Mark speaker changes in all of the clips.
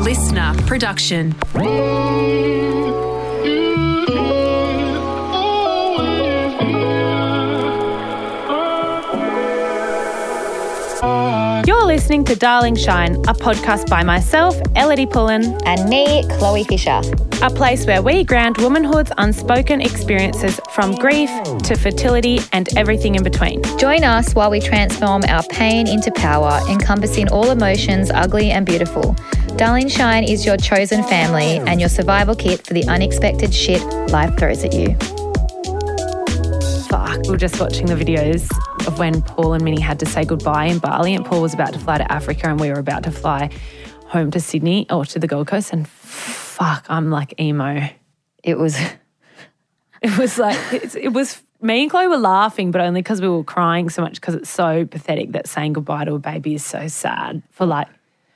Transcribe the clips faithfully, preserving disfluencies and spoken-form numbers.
Speaker 1: listener production.
Speaker 2: You're listening to Darling Shine, a podcast by myself, Elodie Pullen,
Speaker 3: and me, Chloe Fisher.
Speaker 2: A place where we ground womanhood's unspoken experiences from grief to fertility and everything in between.
Speaker 3: Join us while we transform our pain into power, encompassing all emotions, ugly and beautiful. Darling Shine is your chosen family and your survival kit for the unexpected shit life throws at you.
Speaker 2: Fuck, we were just watching the videos of when Paul and Minnie had to say goodbye in Bali, and Paul was about to fly to Africa and we were about to fly home to Sydney or to the Gold Coast, and fuck, I'm like emo.
Speaker 3: It was...
Speaker 2: It was like, it, it was, me and Chloe were laughing, but only because we were crying so much, because it's so pathetic that saying goodbye to a baby is so sad for like...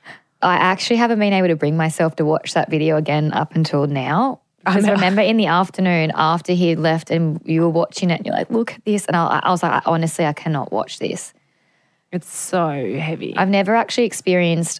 Speaker 3: I actually haven't been able to bring myself to watch that video again up until now. Because I remember in the afternoon after he had left and you were watching it and you're like, look at this. And I, I was like, honestly, I cannot watch this.
Speaker 2: It's so heavy.
Speaker 3: I've never actually experienced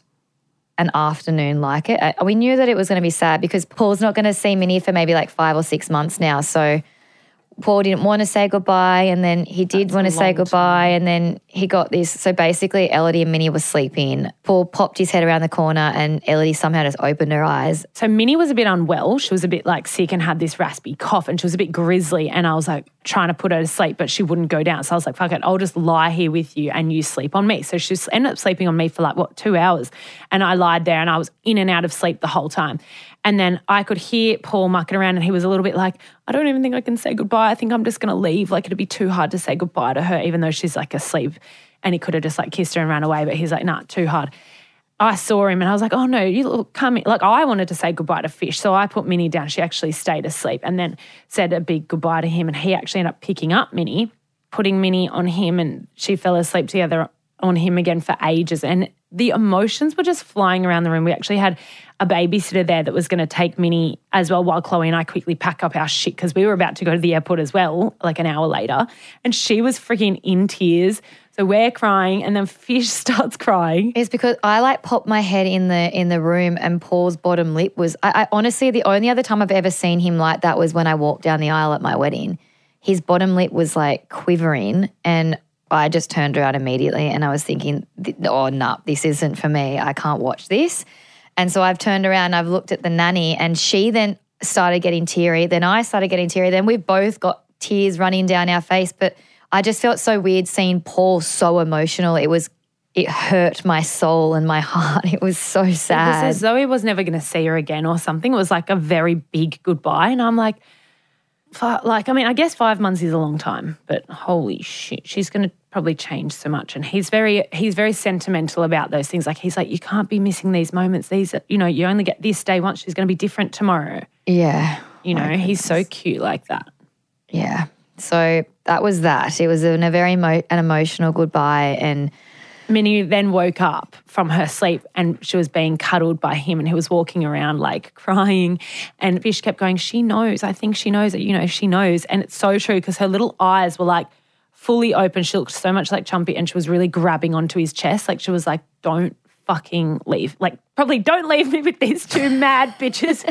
Speaker 3: an afternoon like it. I, we knew that it was going to be sad because Paul's not going to see Minnie for maybe like five or six months now. So Paul didn't want to say goodbye, and then he did That's want to say goodbye time. And then he got this. So basically Elodie and Minnie were sleeping. Paul popped his head around the corner and Elodie somehow just opened her eyes.
Speaker 2: So Minnie was a bit unwell. She was a bit like sick and had this raspy cough and she was a bit grizzly, and I was like trying to put her to sleep but she wouldn't go down. So I was like, fuck it, I'll just lie here with you and you sleep on me. So she ended up sleeping on me for like, what, two hours. And I lied there and I was in and out of sleep the whole time. And then I could hear Paul mucking around and he was a little bit like, I don't even think I can say goodbye. I think I'm just going to leave. Like, it'd be too hard to say goodbye to her even though she's like asleep. And he could have just like kissed her and ran away, but he's like, nah, too hard. I saw him and I was like, oh no, you look, come in. Like, I wanted to say goodbye to Fish. So I put Minnie down. She actually stayed asleep and then said a big goodbye to him, and he actually ended up picking up Minnie, putting Minnie on him, and she fell asleep together on him again for ages. And the emotions were just flying around the room. We actually had a babysitter there that was going to take Minnie as well while Chloe and I quickly pack up our shit because we were about to go to the airport as well, like an hour later. And she was freaking in tears. So we're crying and then Fish starts crying.
Speaker 3: It's because I like popped my head in the in the room and Paul's bottom lip was, I, I honestly, the only other time I've ever seen him like that was when I walked down the aisle at my wedding. His bottom lip was like quivering, and I just turned around immediately and I was thinking, oh, no, this isn't for me. I can't watch this. And so I've turned around and I've looked at the nanny, and she then started getting teary. Then I started getting teary. Then we've both got tears running down our face. But I just felt so weird seeing Paul so emotional. It was, it hurt my soul and my heart. It was so sad.
Speaker 2: It was as though he was never going to see her again or something. It was like a very big goodbye. And I'm like, like, I mean, I guess five months is a long time, but holy shit, she's going to probably change so much. And he's very, he's very sentimental about those things. Like, he's like, you can't be missing these moments. These, you know, you only get this day once. She's going to be different tomorrow.
Speaker 3: Yeah.
Speaker 2: You know, he's so cute like that.
Speaker 3: Yeah. So that was that. It was an, a very emo- an emotional goodbye, and
Speaker 2: Minnie then woke up from her sleep and she was being cuddled by him, and he was walking around like crying, and Fish kept going, she knows, I think she knows that, you know, she knows. And it's so true because her little eyes were like fully open. She looked so much like Chumpy, and she was really grabbing onto his chest. Like, she was like, don't fucking leave. Like, probably don't leave me with these two mad bitches.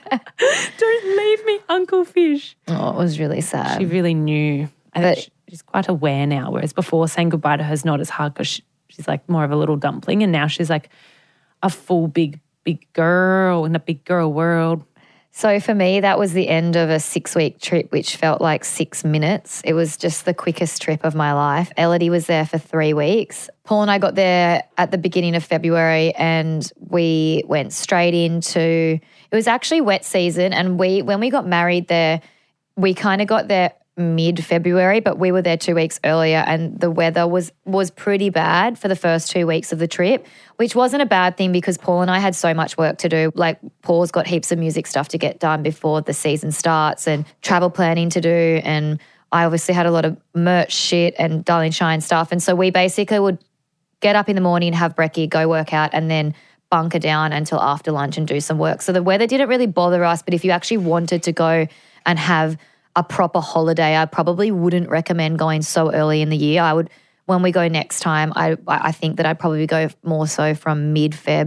Speaker 2: Don't leave me, Uncle Fish.
Speaker 3: Oh, it was really sad.
Speaker 2: She really knew. I
Speaker 3: But-
Speaker 2: think she's quite aware now, whereas before saying goodbye to her is not as hard because she, she's like more of a little dumpling, and now she's like a full big, big girl in a big girl world.
Speaker 3: So for me, that was the end of a six-week trip, which felt like six minutes. It was just the quickest trip of my life. Elodie was there for three weeks. Paul and I got there at the beginning of February, and we went straight into, it was actually wet season, and we when we got married there, we kind of got there mid-February, but we were there two weeks earlier, and the weather was was pretty bad for the first two weeks of the trip, which wasn't a bad thing because Paul and I had so much work to do. Like, Paul's got heaps of music stuff to get done before the season starts and travel planning to do, and I obviously had a lot of merch shit and Darling Shine stuff, and so we basically would get up in the morning, have brekkie, go work out, and then bunker down until after lunch and do some work. So the weather didn't really bother us, but if you actually wanted to go and have a proper holiday, I probably wouldn't recommend going so early in the year. I would, when we go next time, I I think that I'd probably go more so from mid-Feb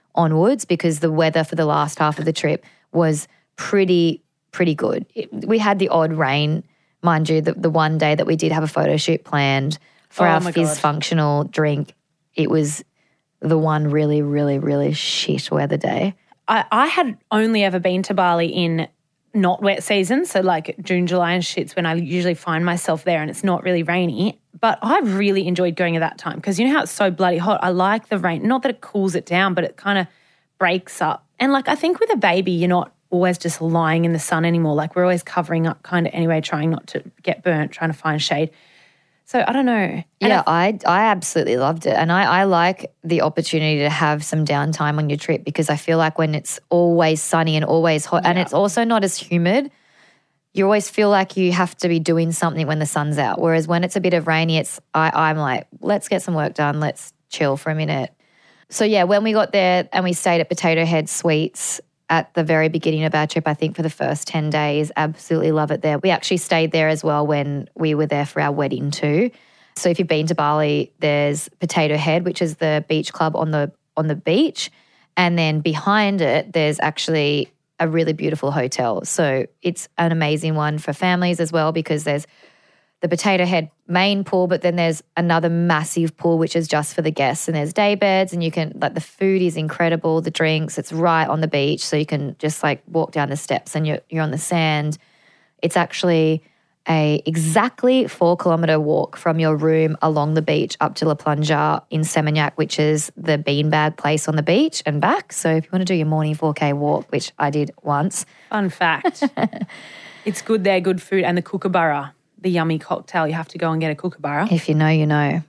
Speaker 3: onwards because the weather for the last half of the trip was pretty, pretty good. It, we had the odd rain, mind you, the, the one day that we did have a photo shoot planned for
Speaker 2: Oh
Speaker 3: our
Speaker 2: my
Speaker 3: fizz
Speaker 2: God.
Speaker 3: functional drink. It was the one really, really, really shit weather day.
Speaker 2: I, I had only ever been to Bali in not wet season, so like June, July and shit's when I usually find myself there and it's not really rainy. But I really enjoyed going at that time because you know how it's so bloody hot? I like the rain. Not that it cools it down, but it kind of breaks up. And like I think with a baby, you're not always just lying in the sun anymore. Like we're always covering up kind of anyway, trying not to get burnt, trying to find shade. So I don't know. And
Speaker 3: Yeah, I, I absolutely loved it. And I, I like the opportunity to have some downtime on your trip because I feel like when it's always sunny and always hot and it's also not as humid, you always feel like you have to be doing something when the sun's out. Whereas when it's a bit of rainy, it's I, I'm like, let's get some work done. Let's chill for a minute. So yeah, when we got there and we stayed at Potato Head Suites at the very beginning of our trip, I think for the first ten days, absolutely love it there. We actually stayed there as well when we were there for our wedding too. So if you've been to Bali, there's Potato Head, which is the beach club on the on the beach. And then behind it, there's actually a really beautiful hotel. So it's an amazing one for families as well because there's the Potato Head main pool, but then there's another massive pool which is just for the guests and there's day beds and you can, like the food is incredible, the drinks, it's right on the beach so you can just like walk down the steps and you're, you're on the sand. It's actually a exactly four kilometre walk from your room along the beach up to La Plunja in Seminyak, which is the beanbag place on the beach and back. So if you want to do your morning four K walk, which I did once.
Speaker 2: Fun fact. It's good there, good food. And the kookaburra, the yummy cocktail, you have to go and get a kookaburra.
Speaker 3: If you know, you know.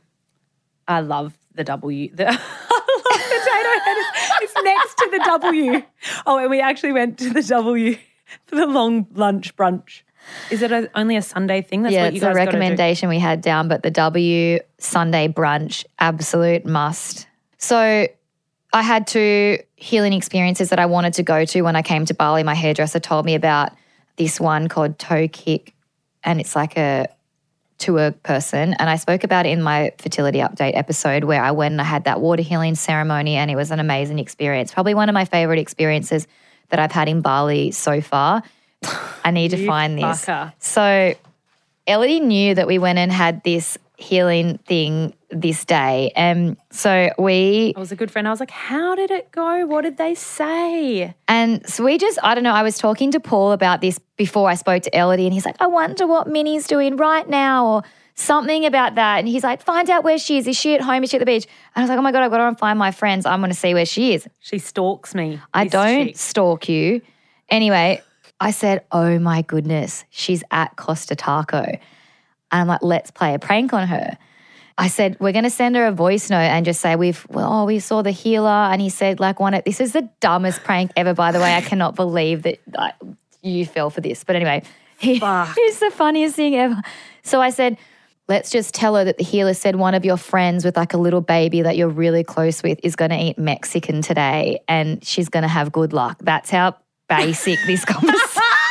Speaker 2: I love the W. The, I love Potato Head. It's, it's next to the W. Oh, and we actually went to the W for the long lunch brunch. Is it a, only a Sunday thing? That's
Speaker 3: yeah,
Speaker 2: what you
Speaker 3: it's
Speaker 2: guys
Speaker 3: a recommendation we had down, but the W Sunday brunch, absolute must. So I had two healing experiences that I wanted to go to when I came to Bali. My hairdresser told me about this one called Toe Kick, and it's like a tour person. And I spoke about it in my fertility update episode where I went and I had that water healing ceremony and it was an amazing experience. Probably one of my favorite experiences that I've had in Bali so far. I need to
Speaker 2: You
Speaker 3: find this.
Speaker 2: fucker.
Speaker 3: So Elodie knew that we went and had this healing thing this day. And so we...
Speaker 2: I was a good friend. I was like, how did it go? What did they say?
Speaker 3: And so we just, I don't know, I was talking to Paul about this before I spoke to Elodie and he's like, I wonder what Minnie's doing right now or something about that. And he's like, find out where she is. Is she at home? Is she at the beach? And I was like, oh my God, I've got to go and find my friends. I'm going to see where she is.
Speaker 2: She stalks me.
Speaker 3: I
Speaker 2: this
Speaker 3: don't
Speaker 2: chick.
Speaker 3: stalk you. Anyway, I said, oh my goodness, she's at Costa Taco. And I'm like, let's play a prank on her. I said, we're going to send her a voice note and just say, we've, well, oh, we saw the healer. And he said, like, one, this is the dumbest prank ever, by the way. I cannot believe that uh, you fell for this. But anyway, he,
Speaker 2: Fuck.
Speaker 3: it's the funniest thing ever. So I said, let's just tell her that the healer said one of your friends with like a little baby that you're really close with is going to eat Mexican today and she's going to have good luck. That's how basic this conversation.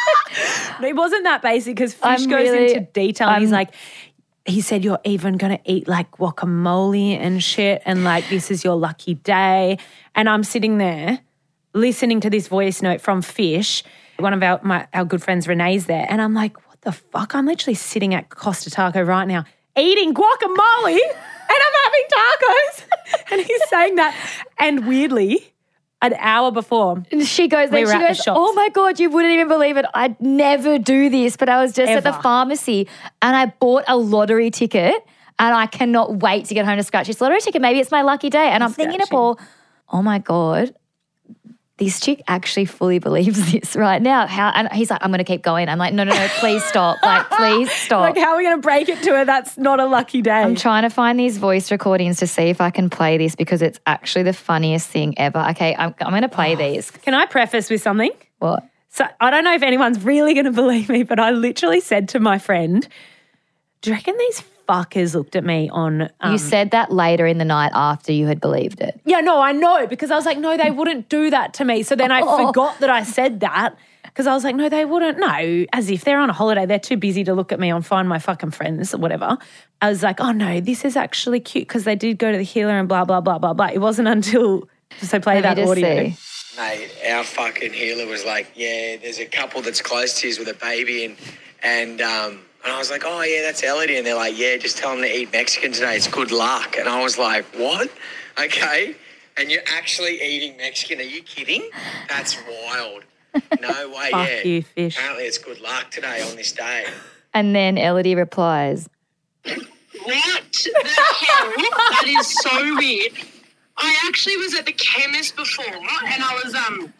Speaker 2: It wasn't that basic because Fish
Speaker 3: I'm
Speaker 2: goes
Speaker 3: really-
Speaker 2: into detail and he's
Speaker 3: I'm-
Speaker 2: like, he said you're even going to eat like guacamole and shit and like this is your lucky day. And I'm sitting there listening to this voice note from Fish. One of our my, our good friends, Renee's there. And I'm like, what the fuck? I'm literally sitting at Costa Taco right now eating guacamole and I'm having tacos. And he's saying that. And weirdly, an hour before,
Speaker 3: And she goes, then
Speaker 2: We were
Speaker 3: she
Speaker 2: at the
Speaker 3: goes,
Speaker 2: shops.
Speaker 3: oh my God, you wouldn't even believe it. I'd never do this, but I was just at the
Speaker 2: Ever.
Speaker 3: pharmacy and I bought a lottery ticket and I cannot wait to get home to scratch this lottery ticket. Maybe it's my lucky day. And I'm thinking to
Speaker 2: Scratching.
Speaker 3: Paul, oh my God, this chick actually fully believes this right now. How? And he's like, I'm going to keep going. I'm like, no, no, no, please stop. Like, please stop.
Speaker 2: like, how are we going to break it to her? That's not a lucky day.
Speaker 3: I'm trying to find these voice recordings to see if I can play this because it's actually the funniest thing ever. Okay, I'm, I'm going to play these.
Speaker 2: Can I preface with something?
Speaker 3: What?
Speaker 2: So I don't know if anyone's really going to believe me, but I literally said to my friend, do you reckon these fuckers looked at me on... Um,
Speaker 3: You said that later in the night after you had believed it.
Speaker 2: yeah, no, I know, because I was like, no, they wouldn't do that to me. So then I
Speaker 3: Oh.
Speaker 2: forgot that I said that because I was like, no, they wouldn't. No, as if they're on a holiday. They're too busy to look at me and find my fucking friends or whatever. I was like, oh, no, this is actually cute because they did go to the healer and blah, blah, blah, blah, blah. It wasn't until So play
Speaker 3: Let
Speaker 2: that
Speaker 3: me just
Speaker 2: audio.
Speaker 3: see.
Speaker 1: Mate, our fucking healer was like, yeah, there's a couple that's close to you with a baby, and and um, and I was like, oh yeah, that's Elodie, and they're like, yeah, just tell them to eat Mexican today. It's good luck. And I was like, what? Okay, and you're actually eating Mexican? Are you kidding? That's wild. No way.
Speaker 2: Fuck
Speaker 1: yeah.
Speaker 2: you, fish.
Speaker 1: Apparently, it's good luck today on this day.
Speaker 3: And then Elodie replies,
Speaker 4: What the hell? That is so weird. I actually was at the chemist before and I was, um,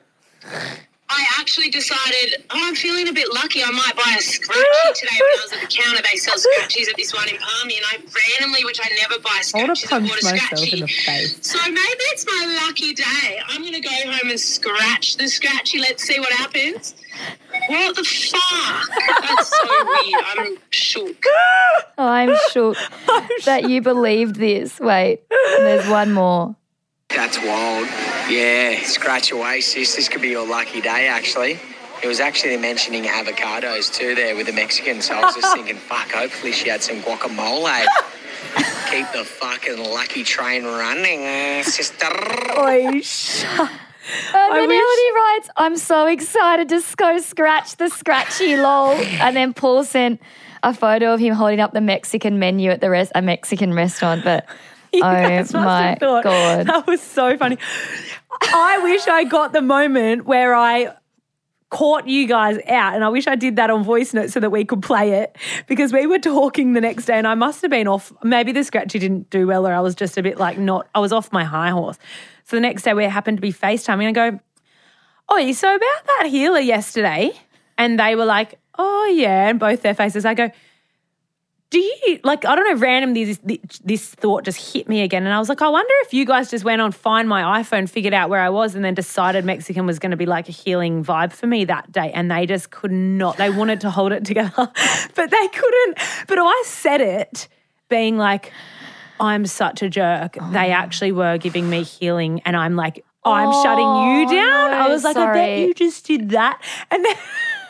Speaker 4: I actually decided, oh, I'm feeling a bit lucky. I might buy a scratchy today. When I was at the counter, they sell scratchies at this one in Palmy, and I randomly, which I never buy
Speaker 2: I want to
Speaker 4: scratchies, I
Speaker 2: punch
Speaker 4: bought a
Speaker 2: myself
Speaker 4: scratchy.
Speaker 2: in the face.
Speaker 4: So maybe it's my lucky day. I'm going to go home and scratch the scratchy. Let's see what happens. What the fuck? That's so weird. I'm shook.
Speaker 3: oh, I'm shook that you believed this. Wait, there's one more.
Speaker 1: That's wild. Yeah, scratch away, sis. This could be your lucky day, actually. It was actually mentioning avocados too there with the Mexican, so I was just thinking, fuck, hopefully she had some guacamole. Keep the fucking lucky train running, sister.
Speaker 2: Oi, shut.
Speaker 3: And then
Speaker 2: wish-
Speaker 3: Elodie writes, I'm so excited to go scratch the scratchy, lol. And then Paul sent a photo of him holding up the Mexican menu at the res- a Mexican restaurant. But
Speaker 2: You
Speaker 3: oh
Speaker 2: guys must
Speaker 3: my
Speaker 2: have thought,
Speaker 3: God.
Speaker 2: that was so funny. I wish I got the moment where I caught you guys out, and I wish I did that on voice notes so that we could play it, because we were talking the next day and I must have been off. Maybe the scratchy didn't do well, or I was just a bit like not, I was off my high horse. So the next day we happened to be FaceTiming and I go, oh, so about that healer yesterday. And they were like, oh yeah, and both their faces. I go, do you, like, I don't know, randomly this, this thought just hit me again. And I was like, I wonder if you guys just went on, find my iPhone, figured out where I was, and then decided Mexican was going to be like a healing vibe for me that day. And they just could not, they wanted to hold it together, but they couldn't. But I said it being like, I'm such a jerk. Oh. They actually were giving me healing, and I'm like, I'm
Speaker 3: oh,
Speaker 2: shutting you down.
Speaker 3: No,
Speaker 2: I was like,
Speaker 3: sorry.
Speaker 2: I bet you just did that. And then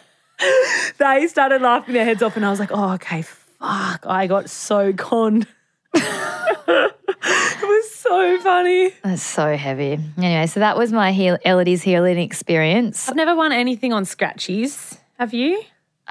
Speaker 2: they started laughing their heads off, and I was like, oh, okay, fuck, I got so conned. It was so funny.
Speaker 3: That's so heavy. Anyway, so that was my heal- Elodie's healing experience.
Speaker 2: I've never won anything on scratchies. Have you?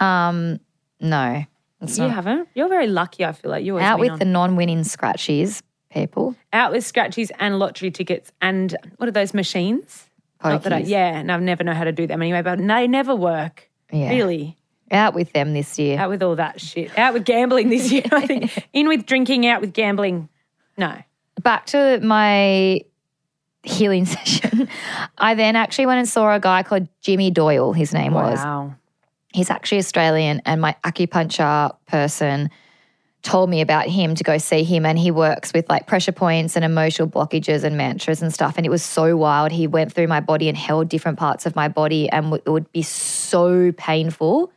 Speaker 3: Um, no. It's
Speaker 2: You
Speaker 3: not.
Speaker 2: haven't? You're very lucky, I feel like. You always
Speaker 3: Out
Speaker 2: win
Speaker 3: with
Speaker 2: on.
Speaker 3: the non-winning scratchies, people.
Speaker 2: Out with scratchies and lottery tickets and what are those machines? Not that I,
Speaker 3: Pokies.
Speaker 2: yeah, and I never know how to do them anyway, but they never work.
Speaker 3: Yeah.
Speaker 2: Really.
Speaker 3: Out with them this year.
Speaker 2: Out with all that shit. Out with gambling this year, I think. In with drinking, out with gambling. No.
Speaker 3: Back to my healing session. I then actually went and saw a guy called Jimmy Doyle, his name was.
Speaker 2: Wow.
Speaker 3: He's actually Australian, and my acupuncture person told me about him to go see him, and he works with like pressure points and emotional blockages and mantras and stuff, and it was so wild. He went through my body and held different parts of my body, and it would be so painful,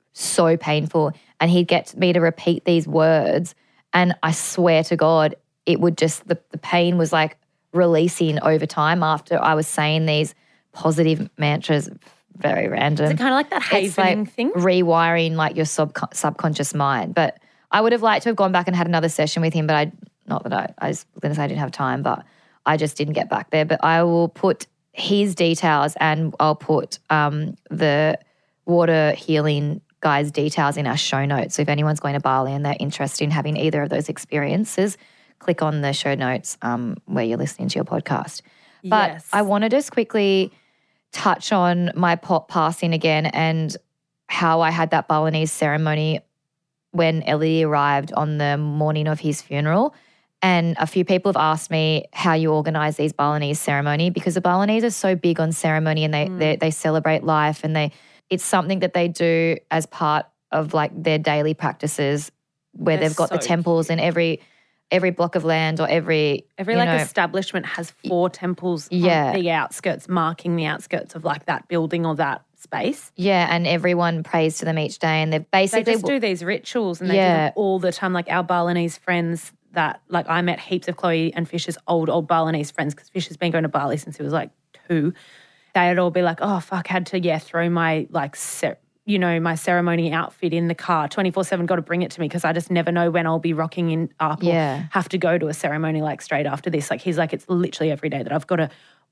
Speaker 3: so painful, and he'd get me to repeat these words, and I swear to God, it would just, the, the pain was like releasing over time after I was saying these positive mantras. Very random.
Speaker 2: Is it kind of like that
Speaker 3: It's
Speaker 2: havening
Speaker 3: like
Speaker 2: thing?
Speaker 3: rewiring like your sub- subconscious mind. But I would have liked to have gone back and had another session with him, but I, not that I, I was going to say I didn't have time, but I just didn't get back there. But I will put his details, and I'll put um, the water healing guy's details in our show notes. So if anyone's going to Bali and they're interested in having either of those experiences, click on the show notes um, where you're listening to your podcast. But
Speaker 2: Yes.
Speaker 3: I want to just quickly touch on my pop passing again and how I had that Balinese ceremony when Ellie arrived on the morning of his funeral. And a few people have asked me how you organise these Balinese ceremony, because the Balinese are so big on ceremony, and they,
Speaker 2: Mm.
Speaker 3: they they celebrate life, and they it's something that they do as part of like their daily practices, where
Speaker 2: They're
Speaker 3: they've got the
Speaker 2: so
Speaker 3: temples in every every block of land or every
Speaker 2: Every
Speaker 3: you
Speaker 2: like
Speaker 3: know,
Speaker 2: establishment has four temples
Speaker 3: Yeah.
Speaker 2: on the outskirts, marking the outskirts of like that building or that space.
Speaker 3: yeah, and everyone prays to them each day, and they've
Speaker 2: They
Speaker 3: basically
Speaker 2: just do these rituals, and they do
Speaker 3: Yeah.
Speaker 2: them all the time. Like our Balinese friends that, like I met heaps of Chloe and Fish's old, old Balinese friends, because Fish has been going to Bali since he was like two. They'd all be like, oh, fuck, had to, yeah, throw my like cer- you know, my ceremony outfit in the car twenty-four seven, got to bring it to me because I just never know when I'll be rocking in up
Speaker 3: Yeah.
Speaker 2: or have to go to a ceremony like straight after this. Like he's like, it's literally every day that I've got to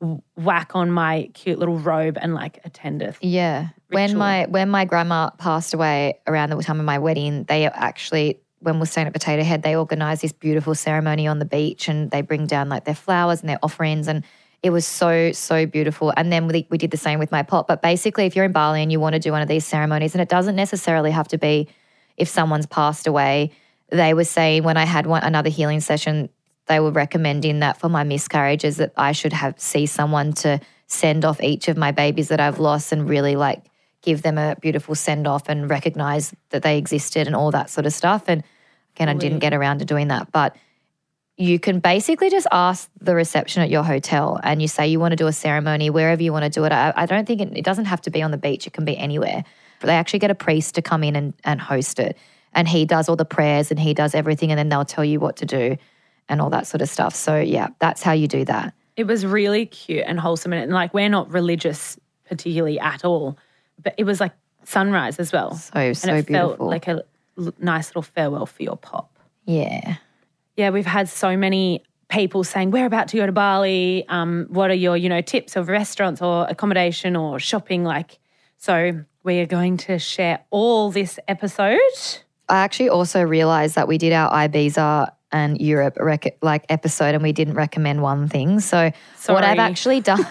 Speaker 2: whack on my cute little robe and like attend a
Speaker 3: Yeah. When
Speaker 2: ritual.
Speaker 3: my when my grandma passed away around the time of my wedding, they actually, when we're staying at Potato Head, they organised this beautiful ceremony on the beach and they bring down like their flowers and their offerings, and it was so, so beautiful. And then we, we did the same with my pop. But basically, if you're in Bali and you want to do one of these ceremonies, and it doesn't necessarily have to be if someone's passed away, they were saying when I had one another healing session, they were recommending that for my miscarriages that I should have see someone to send off each of my babies that I've lost and really like give them a beautiful send off and recognize that they existed and all that sort of stuff. And again, I didn't get around to doing that. But you can basically just ask the reception at your hotel and you say you want to do a ceremony wherever you want to do it. I, I don't think it, it doesn't have to be on the beach. It can be anywhere. But they actually get a priest to come in and, and host it. And he does all the prayers and he does everything, and then they'll tell you what to do and all that sort of stuff. So, yeah, that's how you do that.
Speaker 2: It was really cute and wholesome. And like, we're not religious particularly at all, but it was like sunrise as well.
Speaker 3: So, so
Speaker 2: and it
Speaker 3: beautiful.
Speaker 2: felt like a l- nice little farewell for your pop.
Speaker 3: Yeah.
Speaker 2: Yeah, we've had so many people saying, we're about to go to Bali. Um, what are your, you know, tips of restaurants or accommodation or shopping like? So we are going to share all this episode.
Speaker 3: I actually also realised that we did our Ibiza and Europe rec- like episode and we didn't recommend one thing. So what I've
Speaker 2: Sorry.
Speaker 3: actually done,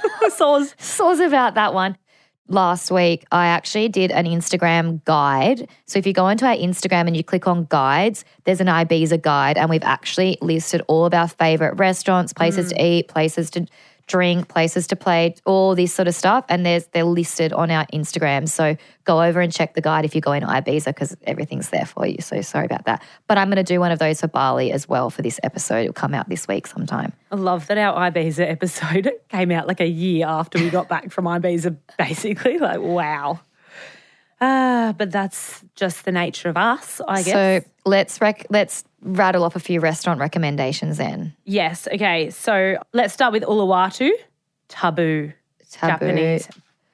Speaker 2: Soz.
Speaker 3: soz about that one. Last week, I actually did an Instagram guide. So if you go into our Instagram and you click on guides, there's an Ibiza guide, and we've actually listed all of our favourite restaurants, places to eat, places to drink, places to play, all this sort of stuff. And there's they're listed on our Instagram. So go over and check the guide if you're going to Ibiza because everything's there for you. So sorry about that. But I'm going to do one of those for Bali as well for this episode. It'll come out this week sometime.
Speaker 2: I love that our Ibiza episode came out like a year after we got back from Ibiza, basically. Like, wow. Uh, but that's just the nature of us, I guess.
Speaker 3: So let's rec- let's rattle off a few restaurant recommendations then.
Speaker 2: Yes, okay. So let's start with Uluwatu. Tabu.
Speaker 3: Tabu.
Speaker 2: Japanese.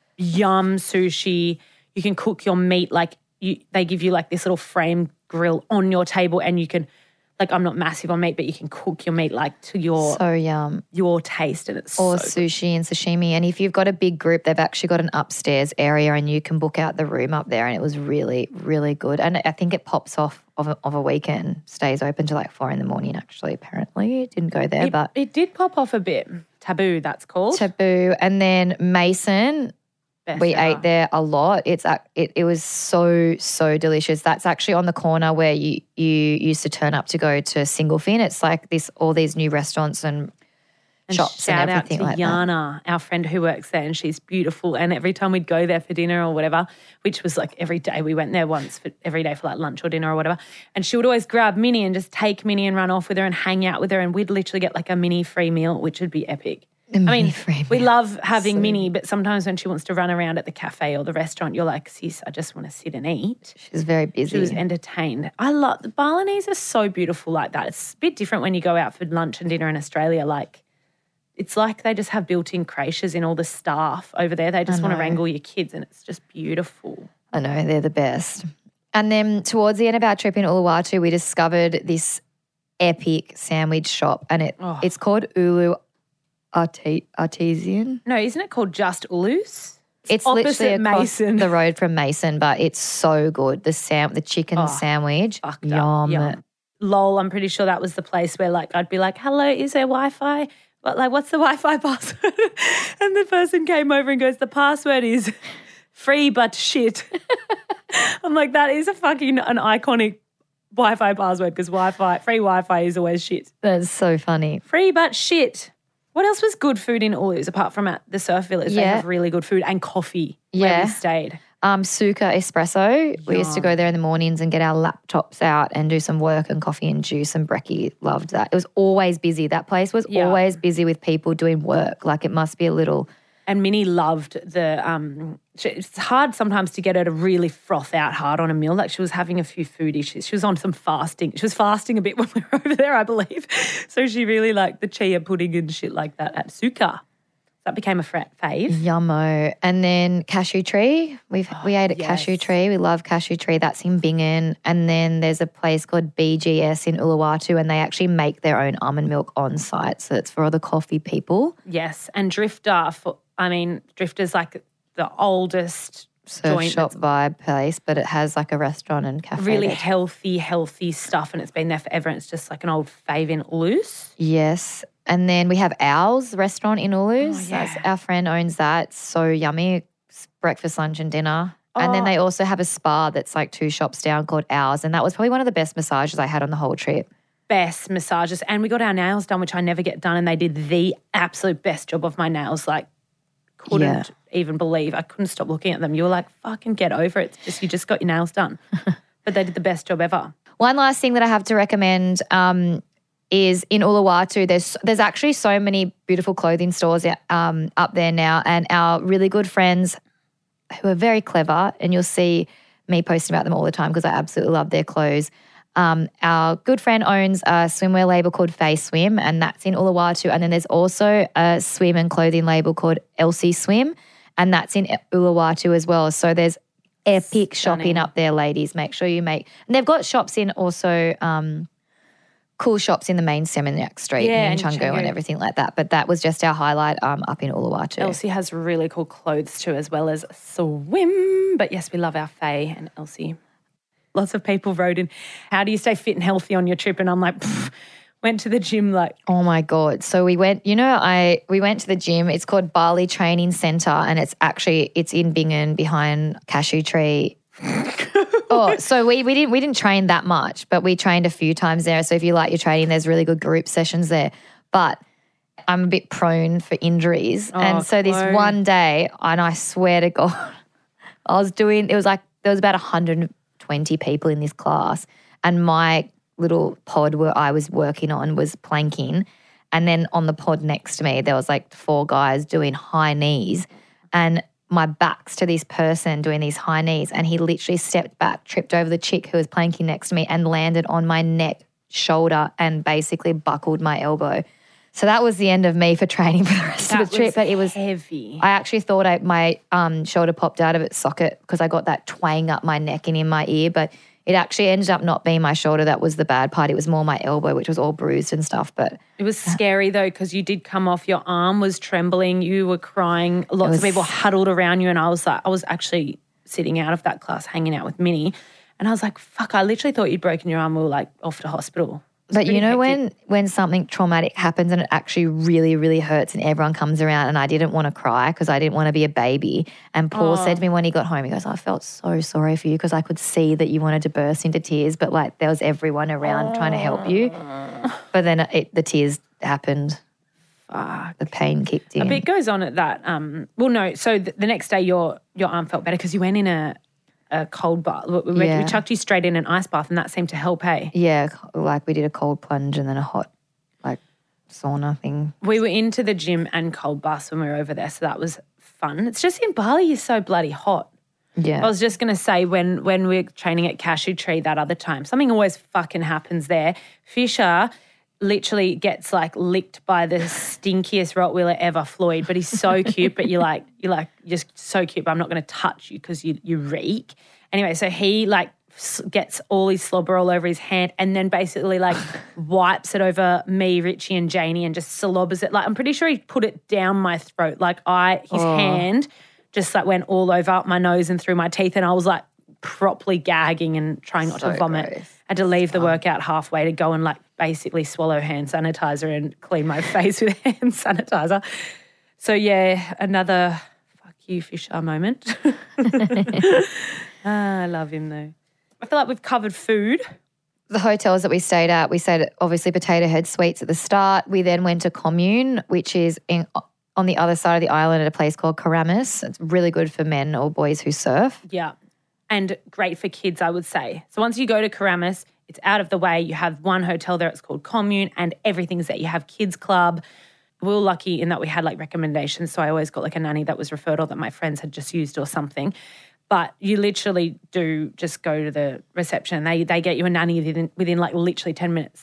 Speaker 2: Yum sushi. You can cook your meat like you. They give you like this little frame grill on your table, and you can, like, I'm not massive on meat, but you can cook your meat like to your
Speaker 3: So yum.
Speaker 2: your taste, and it's
Speaker 3: Or
Speaker 2: so
Speaker 3: sushi and sashimi. And if you've got a big group, they've actually got an upstairs area and you can book out the room up there, and it was really, really good. And I think it pops off of a, of a weekend, stays open till like four in the morning actually, apparently. Didn't go there,
Speaker 2: It,
Speaker 3: but
Speaker 2: it did pop off a bit. Taboo, that's called.
Speaker 3: Taboo. And then Mason,
Speaker 2: Best
Speaker 3: we
Speaker 2: ever.
Speaker 3: ate there a lot. It's ac- it, it was so, so delicious. That's actually on the corner where you, you used to turn up to go to Singlefin. It's like this all these new restaurants and,
Speaker 2: And
Speaker 3: shops
Speaker 2: shout
Speaker 3: and everything
Speaker 2: out
Speaker 3: like
Speaker 2: to
Speaker 3: that.
Speaker 2: Yana, our friend who works there, and she's beautiful. And every time we'd go there for dinner or whatever, which was like every day, we went there once for every day for like lunch or dinner or whatever. And she would always grab Minnie and just take Minnie and run off with her and hang out with her. And we'd literally get like a mini free meal, which would be epic.
Speaker 3: A
Speaker 2: I
Speaker 3: mini
Speaker 2: mean,
Speaker 3: free
Speaker 2: we
Speaker 3: meal.
Speaker 2: love having Minnie, but sometimes when she wants to run around at the cafe or the restaurant, you're like, sis, I just want to sit and eat.
Speaker 3: She's very busy.
Speaker 2: She was entertained. I love, the Balinese are so beautiful like that. It's a bit different when you go out for lunch and dinner in Australia. Like, it's like they just have built-in creches in all the staff over there. They just want to
Speaker 3: know.
Speaker 2: wrangle your kids, and it's just beautiful.
Speaker 3: I know, they're the best. And then towards the end of our trip in Uluwatu, we discovered this epic sandwich shop, and it
Speaker 2: Oh.
Speaker 3: it's called Ulu Arte- Artesian.
Speaker 2: No, isn't it called just Ulus?
Speaker 3: It's
Speaker 2: opposite
Speaker 3: literally across
Speaker 2: Mason.
Speaker 3: the road from Mason, but it's so good. The sam- the chicken sandwich,
Speaker 2: Fucked up.
Speaker 3: yum.
Speaker 2: Yum. Lol, I'm pretty sure that was the place where like I'd be like, hello, is there Wi-Fi? But like, what's the Wi-Fi password? And the person came over and goes, the password is free but shit. I'm like, that is a fucking an iconic Wi-Fi password because Wi-Fi, free Wi-Fi is always shit.
Speaker 3: That's so funny.
Speaker 2: Free but shit. What else was good food in Ulus apart from at the Surf Village? They
Speaker 3: Yeah.
Speaker 2: have really good food and coffee where
Speaker 3: Yeah.
Speaker 2: we stayed.
Speaker 3: Um, Suka Espresso. We used to go there in the mornings and get our laptops out and do some work and coffee and juice, and Brekkie loved that. It was always busy. That place was
Speaker 2: Yeah.
Speaker 3: always busy with people doing work. Like it must be a little...
Speaker 2: And Minnie loved the, um, she- it's hard sometimes to get her to really froth out hard on a meal. Like she was having a few food issues. She was on some fasting. She was fasting a bit when we were over there, I believe. So she really liked the chia pudding and shit like that at Suka. That became a frat fave.
Speaker 3: Yummo. And then Cashew Tree. We've we ate at
Speaker 2: yes.
Speaker 3: Cashew Tree. We love Cashew Tree. That's in Bingen. And then there's a place called B G S in Uluwatu, and they actually make their own almond milk on site. So it's for all the coffee people.
Speaker 2: Yes. And Drifter, for, I mean, Drifter's like the oldest
Speaker 3: Surf
Speaker 2: joint
Speaker 3: shop
Speaker 2: that's
Speaker 3: vibe place, but it has like a restaurant and cafe.
Speaker 2: really
Speaker 3: there.
Speaker 2: healthy, healthy stuff, and it's been there forever. And it's just like an old fave in Ulus.
Speaker 3: Yes. And then we have Owl's restaurant in Ulus.
Speaker 2: Oh, yeah.
Speaker 3: That's, our friend owns that. It's so yummy. It's breakfast, lunch and dinner. And then
Speaker 2: Oh.
Speaker 3: they also have a spa that's like two shops down called Owl's. And that was probably one of the best massages I had on the whole trip.
Speaker 2: Best massages. And we got our nails done, which I never get done, and they did the absolute best job of my nails. Like, couldn't
Speaker 3: Yeah.
Speaker 2: even believe. I couldn't stop looking at them. You were like, fucking get over it. It's just, you just got your nails done. But they did the best job ever.
Speaker 3: One last thing that I have to recommend um, is in Uluwatu, there's there's actually so many beautiful clothing stores um, up there now, and our really good friends who are very clever, and you'll see me posting about them all the time because I absolutely love their clothes. Um, our good friend owns a swimwear label called Face Swim, and that's in Uluwatu. And then there's also a swim and clothing label called Elsie Swim, and that's in Uluwatu as well. So there's epic shopping
Speaker 2: Stunning.
Speaker 3: up there, ladies. Make sure you make, and they've got shops in also. Um, cool shops in the main Seminyak Street
Speaker 2: Yeah,
Speaker 3: and
Speaker 2: in
Speaker 3: Chungo and
Speaker 2: Chungo.
Speaker 3: everything like that. But that was just our highlight um, up in Uluwatu.
Speaker 2: Elsie has really cool clothes too, as well as swim. But yes, we love our Faye and Elsie. Lots of people wrote in, how do you stay fit and healthy on your trip? And I'm like, pff, went to the gym like,
Speaker 3: Oh my God. So we went, you know, I we went to the gym. It's called Bali Training Centre, and it's actually it's in Bingen behind Cashew Tree. Oh, so we, we didn't we didn't train that much, but we trained a few times there. So if you like your training, there's really good group sessions there. But I'm a bit prone for injuries.
Speaker 2: Oh,
Speaker 3: and so this
Speaker 2: Chloe.
Speaker 3: one day, and I swear to God, I was doing, it was like, there was about one hundred twenty people in this class, and my little pod where I was working on was planking. And then on the pod next to me, there was like four guys doing high knees, and my back's to this person doing these high knees, and he literally stepped back, tripped over the chick who was planking next to me, and landed on my neck, shoulder, and basically buckled my elbow. So that was the end of me for training for the rest
Speaker 2: that
Speaker 3: of the trip.
Speaker 2: was
Speaker 3: But it was
Speaker 2: heavy.
Speaker 3: I actually thought I, my um, shoulder popped out of its socket because I got that twang up my neck and in my ear, but it actually ended up not being my shoulder. That was the bad part. It was more my elbow, which was all bruised and stuff. But
Speaker 2: It was scary though, because you did come off, your arm was trembling, you were crying, lots
Speaker 3: was-
Speaker 2: of people huddled around you, and I was like, I was actually sitting out of that class hanging out with Minnie, and I was like, fuck, I literally thought you'd broken your arm, we were like off to hospital. It was
Speaker 3: But you
Speaker 2: pretty
Speaker 3: know
Speaker 2: hectic.
Speaker 3: when when something traumatic happens and it actually really, really hurts and everyone comes around, and I didn't want to cry because I didn't want to be a baby. And Paul said to me when he got home, he goes, I felt so sorry for you because I could see that you wanted to burst into tears, but like there was everyone around trying to help you. But then it, the tears happened.
Speaker 2: Fuck.
Speaker 3: The pain kicked in.
Speaker 2: A bit goes on at that. Um, well, no. So th- the next day, your your arm felt better because you went in a a cold bath. We, we,
Speaker 3: Yeah.
Speaker 2: we chucked you straight in an ice bath, and that seemed to help. Hey,
Speaker 3: Yeah, like we did a cold plunge and then a hot like sauna thing.
Speaker 2: we were into the gym and cold baths when we were over there, so that was fun. It's just in Bali, you're so bloody hot.
Speaker 3: Yeah.
Speaker 2: I was just going to say when when we we're training at Cashew Tree that other time, something always fucking happens there. Fisher literally gets like licked by the stinkiest Rottweiler ever, Floyd, but he's so cute, but you're like, you're like, just so cute, but I'm not going to touch you because you, you reek. Anyway, so he like s- gets all his slobber all over his hand and then basically like wipes it over me, Richie and Janie and just slobbers it. Like I'm pretty sure he put it down my throat. Like I, his hand just like went all over my nose and through my teeth, and I was like properly gagging and trying not
Speaker 3: So
Speaker 2: to vomit.
Speaker 3: gross.
Speaker 2: I had to leave the workout halfway to go and like basically swallow hand sanitizer and clean my face with hand sanitizer. So yeah, another fuck you Fisher moment. ah, I love him though. I feel like we've covered food.
Speaker 3: The hotels that we stayed at, we stayed at obviously Potato Head Suites at the start. We then went to Commune, which is in on the other side of the island at a place called Karamis. It's really good for men or boys who surf.
Speaker 2: Yeah. And great for kids, I would say. So once you go to Karamis, it's out of the way. You have one hotel there, it's called Commune, and everything's there. You have kids club. We were lucky in that we had like recommendations. So I always got like a nanny that was referred or that my friends had just used or something. But you literally do just go to the reception. They they get you a nanny within, within like literally ten minutes.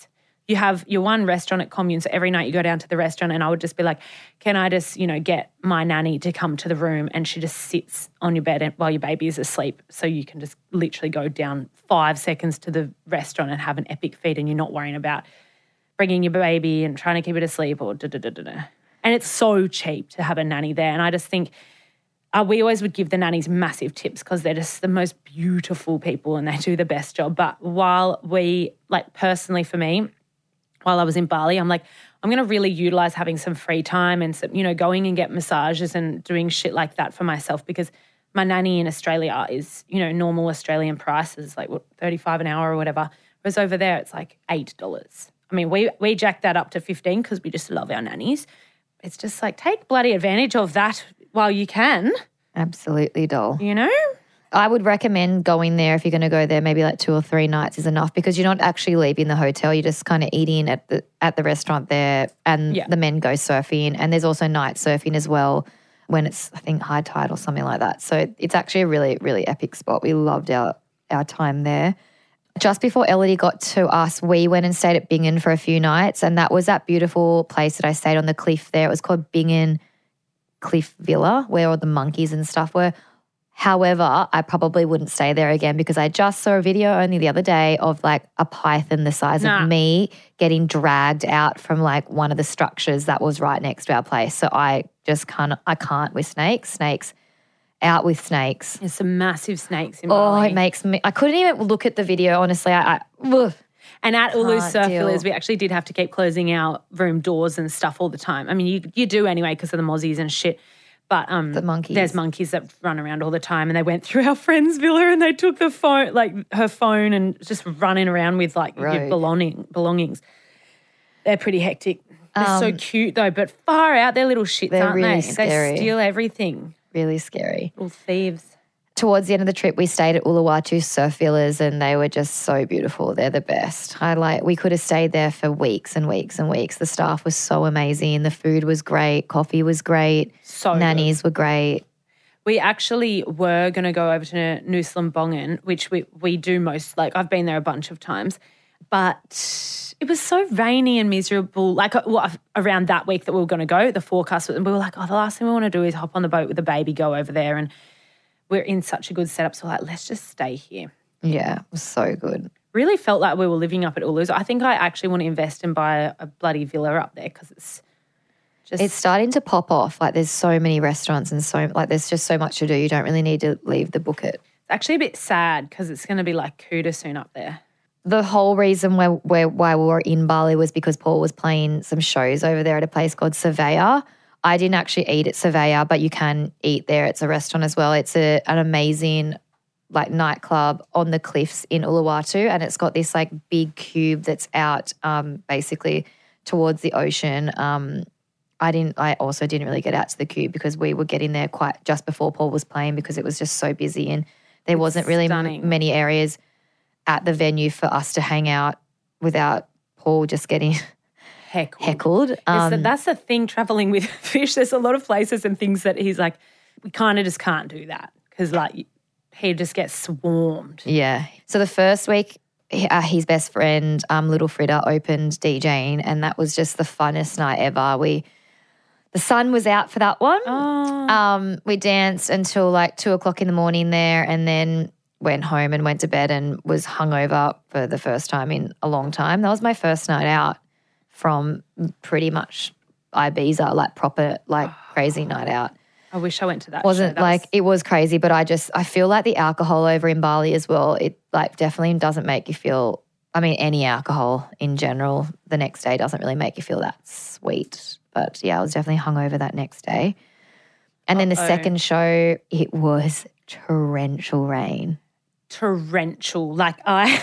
Speaker 2: you have your one restaurant at commune, so every night you go down to the restaurant and I would just be like, can I just, you know, get my nanny to come to the room, and she just sits on your bed while your baby is asleep, so you can just literally go down five seconds to the restaurant and have an epic feed, and you're not worrying about bringing your baby and trying to keep it asleep or da da da da da. And it's so cheap to have a nanny there. And I just think uh, we always would give the nannies massive tips because they're just the most beautiful people and they do the best job. But while we, like personally for me, while I was in Bali, I'm like, I'm going to really utilize having some free time and, some, you know, going and get massages and doing shit like that for myself, because my nanny in Australia is, you know, normal Australian prices, like what, thirty-five an hour or whatever. Whereas over there, it's like eight dollars. I mean, we we jacked that up to fifteen because we just love our nannies. It's just like, take bloody advantage of that while you can.
Speaker 3: Absolutely, doll.
Speaker 2: You know?
Speaker 3: I would recommend going there if you're going to go there. Maybe like two or three nights is enough, because you're not actually leaving the hotel. You're just kind of eating at the at the restaurant there, and
Speaker 2: Yeah.
Speaker 3: the men go surfing. And there's also night surfing as well when it's, I think, high tide or something like that. So it's actually a really, really epic spot. We loved our, our time there. Just before Elodie got to us, we went and stayed at Bingen for a few nights, and that was that beautiful place that I stayed on the cliff there. It was called Bingen Cliff Villa, where all the monkeys and stuff were. However, I probably wouldn't stay there again, because I just saw a video only the other day of like a python the size
Speaker 2: Nah.
Speaker 3: of me getting dragged out from like one of the structures that was right next to our place. So I just can't, I can't with snakes. Snakes, out with snakes.
Speaker 2: There's some massive snakes in
Speaker 3: Oh,
Speaker 2: Bali.
Speaker 3: it makes me, I couldn't even look at the video, honestly. I, I ugh.
Speaker 2: And at Ulu
Speaker 3: Can't
Speaker 2: Surf
Speaker 3: deal.
Speaker 2: Villas, we actually did have to keep closing our room doors and stuff all the time. I mean, you you do anyway because of the mozzies and shit. But um,
Speaker 3: The monkeys.
Speaker 2: there's monkeys that run around all the time, and they went through our friend's villa and they took the phone, like her phone, and just running around with like your
Speaker 3: Rogue.
Speaker 2: belonging, belongings. They're pretty hectic. They're so
Speaker 3: Um,
Speaker 2: cute though, but far out, they're little shits,
Speaker 3: They're
Speaker 2: aren't
Speaker 3: really
Speaker 2: they?
Speaker 3: scary.
Speaker 2: They steal everything.
Speaker 3: Really scary.
Speaker 2: Little thieves.
Speaker 3: Towards the end of the trip, we stayed at Uluwatu Surf Villas, and they were just so beautiful. They're the best. I like. We could have stayed there for weeks and weeks and weeks. The staff was so amazing. The food was great. Coffee was great.
Speaker 2: So good.
Speaker 3: Nannies were great.
Speaker 2: We actually were going to go over to Nuslambongan, which we, we do most, like I've been there a bunch of times, but it was so rainy and miserable, like uh, well, around that week that we were going to go, the forecast, and we were like, oh, the last thing we want to do is hop on the boat with the baby, go over there, and we're in such a good setup, so we're like, let's just stay here.
Speaker 3: Yeah, it was so good.
Speaker 2: Really felt like we were living up at Ulu's. I think I actually want to invest and buy a, a bloody villa up there because it's just...
Speaker 3: It's starting to pop off. Like there's so many restaurants and so like there's just so much to do. You don't really need to leave the Book It.
Speaker 2: It's actually a bit sad because it's going to be like Kuta soon up there.
Speaker 3: The whole reason why, why, why we were in Bali was because Paul was playing some shows over there at a place called Surveyor. I didn't actually eat at Surveyor, but you can eat there. It's a restaurant as well. It's a, an amazing like nightclub on the cliffs in Uluwatu, and it's got this like big cube that's out um, basically towards the ocean. Um, I didn't. I also didn't really get out to the cube because we were getting there quite just before Paul was playing because it was just so busy and there
Speaker 2: It's
Speaker 3: wasn't really
Speaker 2: stunning.
Speaker 3: m- many areas at the venue for us to hang out without Paul just getting
Speaker 2: Heckled.
Speaker 3: heckled.
Speaker 2: Yes,
Speaker 3: Um,
Speaker 2: that- that's the thing traveling with fish. There's a lot of places and things that he's like, we kind of just can't do that because like he just gets swarmed.
Speaker 3: Yeah. So the first week, h- uh, his best friend, um, Little Fritter, opened DJing, and that was just the funnest night ever. We, the sun was out for that one.
Speaker 2: Oh,
Speaker 3: Um, we danced until like two o'clock in the morning there, and then went home and went to bed and was hungover for the first time in a long time. That was my first night out from pretty much Ibiza, like proper, like crazy night out.
Speaker 2: I wish I went to that.
Speaker 3: Wasn't
Speaker 2: show. That
Speaker 3: like
Speaker 2: was-
Speaker 3: it was crazy, but I just I feel like the alcohol over in Bali as well, it like definitely doesn't make you feel, I mean any alcohol in general the next day doesn't really make you feel that sweet. But yeah, I was definitely hungover that next day. And then the
Speaker 2: Uh-oh.
Speaker 3: second show, it was torrential rain.
Speaker 2: torrential. Like I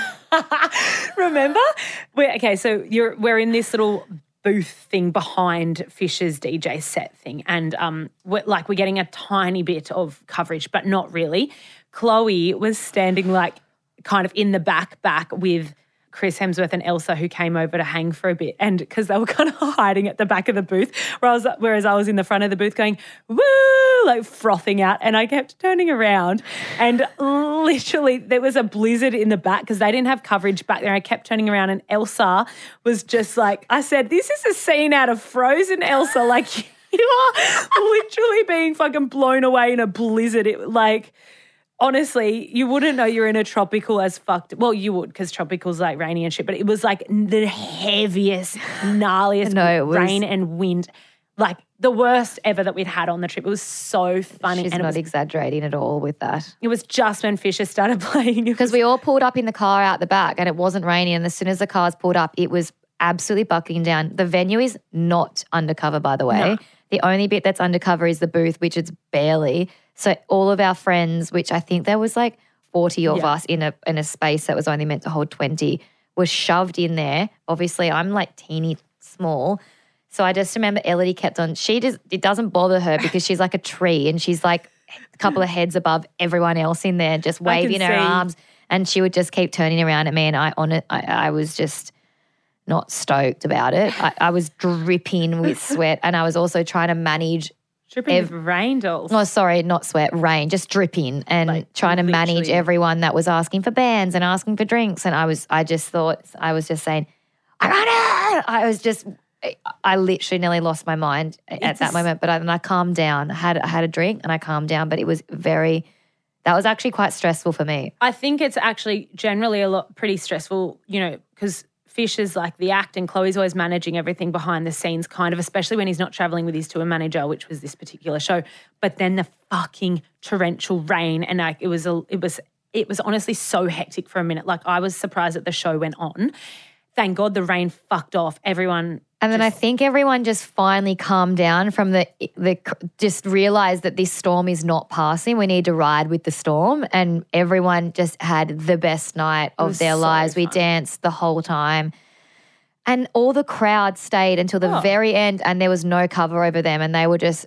Speaker 2: remember, we're okay. So you're we're in this little booth thing behind Fisher's D J set thing, and um, we're, like we're getting a tiny bit of coverage, but not really. Chloe was standing like kind of in the back, back with Chris Hemsworth and Elsa who came over to hang for a bit, and because they were kind of hiding at the back of the booth, where I was, whereas I was in the front of the booth going, woo, like frothing out, and I kept turning around and literally there was a blizzard in the back because they didn't have coverage back there. I kept turning around and Elsa was just like, I said, this is a scene out of Frozen, Elsa, like you are literally being fucking blown away in a blizzard. It like... Honestly, you wouldn't know you're in a tropical as fucked. Well, you would because tropical's like rainy and shit, but it was like the heaviest, gnarliest
Speaker 3: No, it was-
Speaker 2: rain and wind. Like the worst ever that we'd had on the trip. It was so funny.
Speaker 3: She's
Speaker 2: and it
Speaker 3: not
Speaker 2: was,
Speaker 3: exaggerating at all with that.
Speaker 2: it was just when Fisher started playing.
Speaker 3: Because we all pulled up in the car out the back and it wasn't raining. And as soon as the cars pulled up, it was absolutely bucking down. The venue is not undercover, by the way.
Speaker 2: No.
Speaker 3: The only bit that's undercover is the booth, which it's barely. So all of our friends, which I think there was like forty of
Speaker 2: Yeah.
Speaker 3: us in a in a space that was only meant to hold twenty, was shoved in there. Obviously, I'm like teeny small. So I just remember Elodie kept on, she just, it doesn't bother her because she's like a tree and she's like a couple of heads above everyone else in there, just
Speaker 2: I can
Speaker 3: waving her
Speaker 2: see.
Speaker 3: arms. And she would just keep turning around at me and I on it, I, I was just not stoked about it. I, I was dripping with sweat and I was also trying to manage,
Speaker 2: Dripping
Speaker 3: ev-
Speaker 2: with rain dolls.
Speaker 3: oh sorry, not sweat, rain, just dripping and
Speaker 2: Like,
Speaker 3: trying to manage
Speaker 2: literally.
Speaker 3: everyone that was asking for bands and asking for drinks. And I was, I just thought, I was just saying, I got it. I was just, I literally nearly lost my mind at
Speaker 2: It's
Speaker 3: that
Speaker 2: a-
Speaker 3: moment. But I, then I calmed down. I had, I had a drink and I calmed down. But it was very, that was actually quite stressful for me.
Speaker 2: I think it's actually generally a lot pretty stressful, you know, because Fish is like the act and Chloe's always managing everything behind the scenes, kind of, especially when he's not traveling with his tour manager, which was this particular show. But then the fucking torrential rain and like it was a, it was it was honestly so hectic for a minute. Like I was surprised that the show went on. Thank God the rain fucked off. Everyone
Speaker 3: And then I think everyone just finally calmed down from the, the just realized that this storm is not passing. We need to ride with the storm. And everyone just had the best night of
Speaker 2: was
Speaker 3: their
Speaker 2: so
Speaker 3: lives. We
Speaker 2: fun.
Speaker 3: danced the whole time. And all the crowd stayed until the
Speaker 2: Oh.
Speaker 3: very end and there was no cover over them. And they were just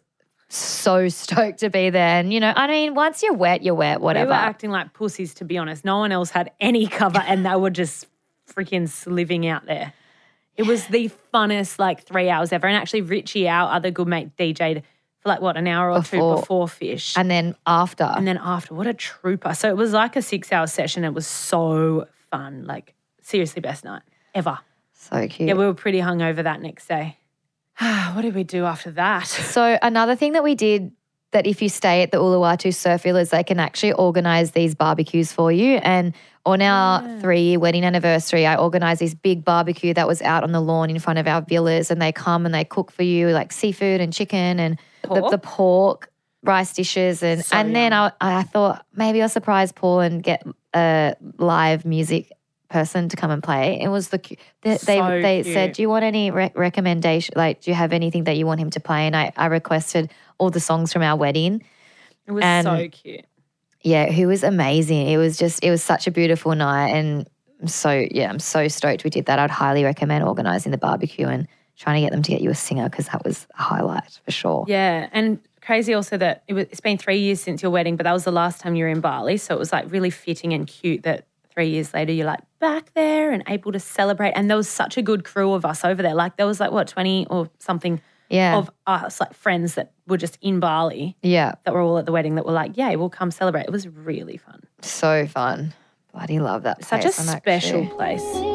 Speaker 3: so stoked to be there. And, you know, I mean, once you're wet, you're wet,
Speaker 2: we
Speaker 3: whatever.
Speaker 2: were acting like pussies, to be honest. No one else had any cover and they were just freaking sliving out there. It was the funnest like three hours ever. And actually Richie, our other good mate, D J'd for like what, an hour or
Speaker 3: Before.
Speaker 2: two before Fish.
Speaker 3: and then after.
Speaker 2: And then after, what a trooper. So it was like a six hour session. It was so fun. Like seriously best night ever.
Speaker 3: so cute.
Speaker 2: Yeah, we were pretty hungover that next day. What did we do after that?
Speaker 3: So another thing that we did that if you stay at the Uluwatu Surf Villas, they can actually organise these barbecues for you. And on our three-year wedding anniversary, I organised this big barbecue that was out on the lawn in front of our villas and they come and they cook for you like seafood and chicken and the,
Speaker 2: Pork?
Speaker 3: the pork, rice dishes. And,
Speaker 2: So
Speaker 3: and then I, I thought maybe I'll surprise Paul and get a live music person to come and play. It was the cu- they they,
Speaker 2: So
Speaker 3: they
Speaker 2: cute.
Speaker 3: said, "Do you want any re- recommendation? Like, do you have anything that you want him to play?" And I, I requested all the songs from our wedding.
Speaker 2: It was
Speaker 3: And-
Speaker 2: so cute.
Speaker 3: Yeah, he was amazing. It was just it was such a beautiful night, and I'm so yeah, I'm so stoked we did that. I'd highly recommend organising the barbecue and trying to get them to get you a singer because that was a highlight for sure.
Speaker 2: Yeah, and crazy also that it was, it's been three years since your wedding, but that was the last time you were in Bali. So it was like really fitting and cute that three years later you're like back there and able to celebrate. And there was such a good crew of us over there. Like there was like what, twenty or something
Speaker 3: Yeah,
Speaker 2: of us, like friends that were just in Bali
Speaker 3: yeah,
Speaker 2: that were all at the wedding that were like, yeah, we'll come celebrate. It was really fun.
Speaker 3: so fun. Bloody love that
Speaker 2: Such a
Speaker 3: place. I'm
Speaker 2: special
Speaker 3: actually-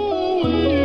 Speaker 2: place.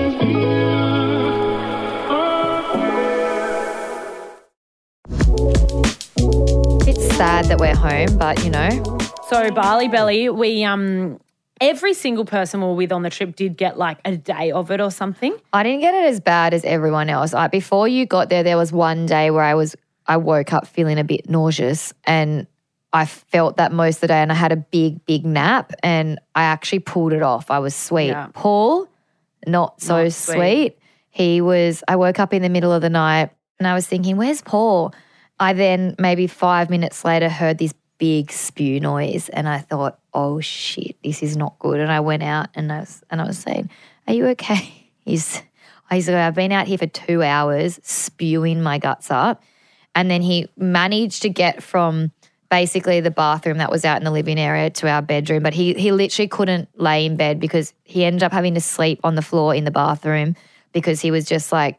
Speaker 3: It's sad that we're home, but you know,
Speaker 2: So Bali Belly, we um every single person we were with on the trip did get like a day of it or something.
Speaker 3: I didn't get it as bad as everyone else. Like before you got there, there was one day where I was I woke up feeling a bit nauseous and I felt that most of the day and I had a big, big nap and I actually pulled it off. I was sweet.
Speaker 2: Yeah.
Speaker 3: Paul, not so
Speaker 2: Not sweet.
Speaker 3: sweet. He was, I woke up in the middle of the night and I was thinking, where's Paul? I then maybe five minutes later heard this big spew noise and I thought, oh shit, this is not good. And I went out and I was, and I was saying, are you okay? He's, he's like, I've been out here for two hours spewing my guts up. And then he managed to get from basically the bathroom that was out in the living area to our bedroom. But he he literally couldn't lay in bed because he ended up having to sleep on the floor in the bathroom because he was just like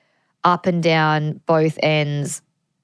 Speaker 3: up and down both ends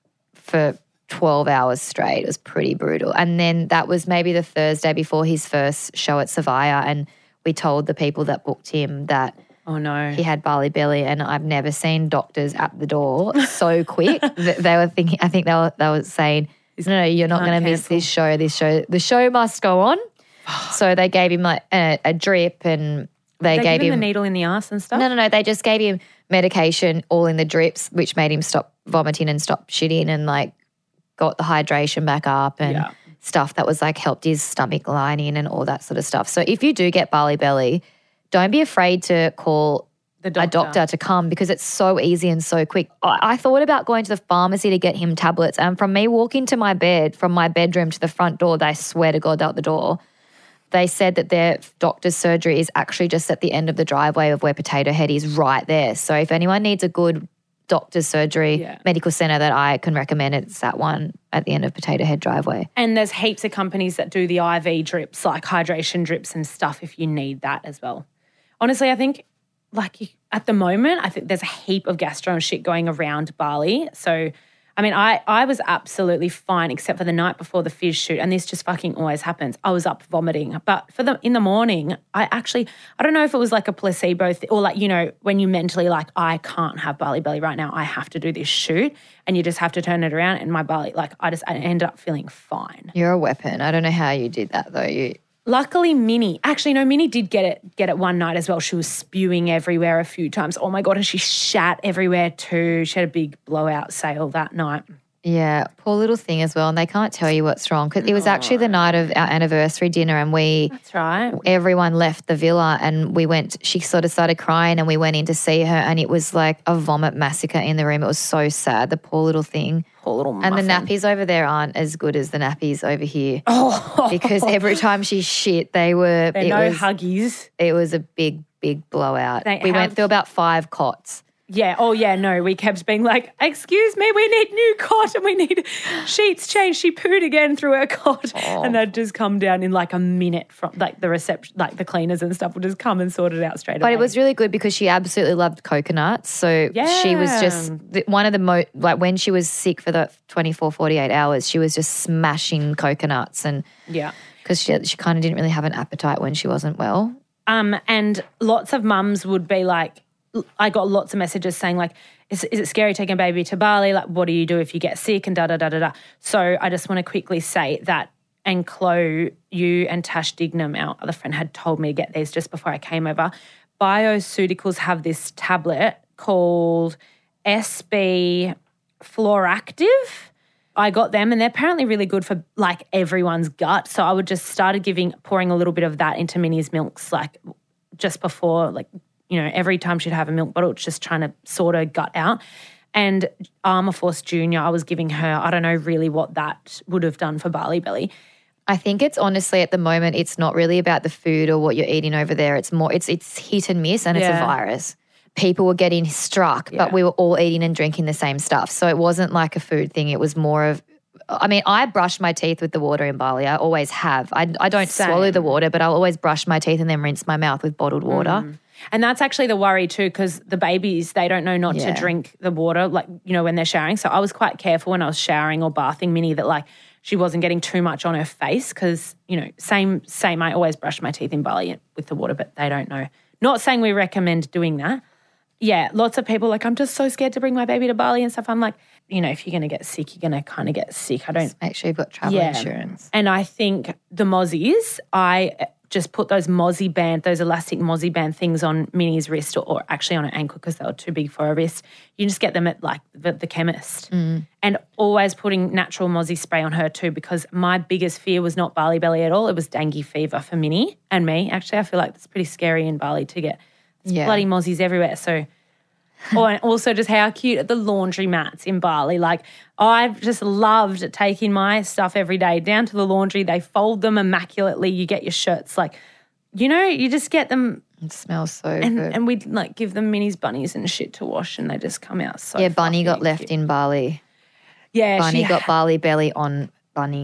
Speaker 3: for twelve hours straight. It was pretty brutal. And then that was maybe the Thursday before his first show at Savaya, and we told the people that booked him that
Speaker 2: Oh, no.
Speaker 3: he had Bali belly, and I've never seen doctors at the door so quick. Th- they were thinking, I think they were, they were saying, no, no, you're not going to miss this show. This show, the show must go on. So they gave him like a, a drip, and they,
Speaker 2: they
Speaker 3: gave
Speaker 2: give him
Speaker 3: him
Speaker 2: the needle in the ass and stuff?
Speaker 3: No, no, no. They just gave him medication all in the drips, which made him stop vomiting and stop shitting, and like got the hydration back up and
Speaker 2: Yeah.
Speaker 3: stuff that was like helped his stomach lining and all that sort of stuff. So if you do get Bali belly, don't be afraid to call
Speaker 2: The
Speaker 3: a
Speaker 2: doctor.
Speaker 3: doctor to come because it's so easy and so quick. I, I thought about going to the pharmacy to get him tablets, and from me walking to my bed, from my bedroom to the front door, they swear to God out the door, they said that their doctor's surgery is actually just at the end of the driveway of where Potato Head is, right there. So if anyone needs a good doctor's surgery
Speaker 2: Yeah.
Speaker 3: medical centre that I can recommend, it's that one at the end of Potato Head driveway.
Speaker 2: And there's heaps of companies that do the I V drips, like hydration drips and stuff if you need that as well. Honestly, I think like you, at the moment, I think there's a heap of gastro and shit going around Bali. So, I mean, I, I was absolutely fine except for the night before the Fizz shoot, and this just fucking always happens. I was up vomiting. But for the in the morning, I actually, I don't know if it was like a placebo th- or like, you know, when you mentally like, I can't have Bali belly right now. I have to do this shoot, and you just have to turn it around. And my Bali, like I just I ended up feeling fine.
Speaker 3: You're a weapon. I don't know how you did that though. You
Speaker 2: Luckily, Minnie, actually, no, Minnie did get it get it one night as well. She was spewing everywhere a few times. Oh, my God, and she shat everywhere too. She had a big blowout sale that night.
Speaker 3: Yeah, poor little thing as well. And they can't tell you what's wrong because it was actually the night of our anniversary dinner, and we,
Speaker 2: That's right.
Speaker 3: everyone left the villa, and we went, she sort of started crying, and we went in to see her, and it was like a vomit massacre in the room. It was so sad, the poor little thing.
Speaker 2: Poor little
Speaker 3: And the
Speaker 2: muffin.
Speaker 3: nappies over there aren't as good as the nappies over here.
Speaker 2: Oh,
Speaker 3: Because every time she shit, they were,
Speaker 2: they're
Speaker 3: it
Speaker 2: no
Speaker 3: was,
Speaker 2: huggies.
Speaker 3: it was a big, big blowout.
Speaker 2: They
Speaker 3: we
Speaker 2: have-
Speaker 3: went through about five cots.
Speaker 2: Yeah. Oh, yeah. No, we kept being like, excuse me, we need new cot and we need sheets changed. She pooed again through her cot. And they'd just come down in like a minute from like the reception, like the cleaners and stuff would just come and sort it out straight away.
Speaker 3: But it was really good because she absolutely loved coconuts. So she was just the- one of the most, like when she was sick for the twenty-four, forty-eight hours, she was just smashing coconuts. And
Speaker 2: Yeah.
Speaker 3: because she, she kind of didn't really have an appetite when she wasn't well.
Speaker 2: Um, and lots of mums would be like, I got lots of messages saying like, is, is it scary taking a baby to Bali? Like, what do you do if you get sick and da, da, da, da, da. So I just want to quickly say that, and Chloe, you and Tash Dignam, our other friend, had told me to get these just before I came over. Bioceuticals have this tablet called S B Fluoractive. I got them, and they're apparently really good for like everyone's gut. So I would just started giving, pouring a little bit of that into Minnie's milks, like just before, like, you know, every time she'd have a milk bottle, it's just trying to sort her gut out. And Armourforce Junior, I was giving her, I don't know really what that would have done for Bali belly.
Speaker 3: I think it's honestly at the moment, it's not really about the food or what you're eating over there. It's more, it's it's hit and miss, and it's
Speaker 2: Yeah.
Speaker 3: a virus. People were getting struck,
Speaker 2: Yeah.
Speaker 3: but we were all eating and drinking the same stuff. So it wasn't like a food thing. It was more of, I mean, I brush my teeth with the water in Bali. I always have. I, I don't
Speaker 2: Same.
Speaker 3: swallow the water, but I'll always brush my teeth and then rinse my mouth with bottled water.
Speaker 2: And that's actually the worry too, because the babies, they don't know not
Speaker 3: Yeah.
Speaker 2: to drink the water, like, you know, when they're showering. So I was quite careful when I was showering or bathing Minnie that like she wasn't getting too much on her face because, you know, same, same. I always brush my teeth in Bali with the water, but they don't know. Not saying we recommend doing that. Yeah, lots of people like, I'm just so scared to bring my baby to Bali and stuff. I'm like, you know, if you're going to get sick, you're going to kind of get sick. I don't.
Speaker 3: Make sure you've got travel
Speaker 2: Yeah.
Speaker 3: insurance.
Speaker 2: And I think the mozzies, I just put those mozzie band, those elastic mozzie band things on Minnie's wrist, or, or actually on her ankle because they were too big for her wrist. You just get them at like the, the chemist.
Speaker 3: Mm.
Speaker 2: And always putting natural mozzie spray on her too, because my biggest fear was not Bali belly at all. It was dengue fever for Minnie and me. Actually, I feel like it's pretty scary in Bali to get
Speaker 3: Yeah.
Speaker 2: bloody mozzies everywhere. So, oh, and also just how cute are the laundry mats in Bali. Like, I've just loved taking my stuff every day down to the laundry. They fold them immaculately. You get your shirts, like, you know, you just get them,
Speaker 3: It smells so
Speaker 2: and,
Speaker 3: good.
Speaker 2: and we'd like give them Minnie's bunnies and shit to wash, and they just come out so
Speaker 3: yeah, Bunny
Speaker 2: fluffy
Speaker 3: got
Speaker 2: and
Speaker 3: left
Speaker 2: cute.
Speaker 3: in Bali.
Speaker 2: Yeah,
Speaker 3: Bunny
Speaker 2: she
Speaker 3: got Bali belly on Bunny.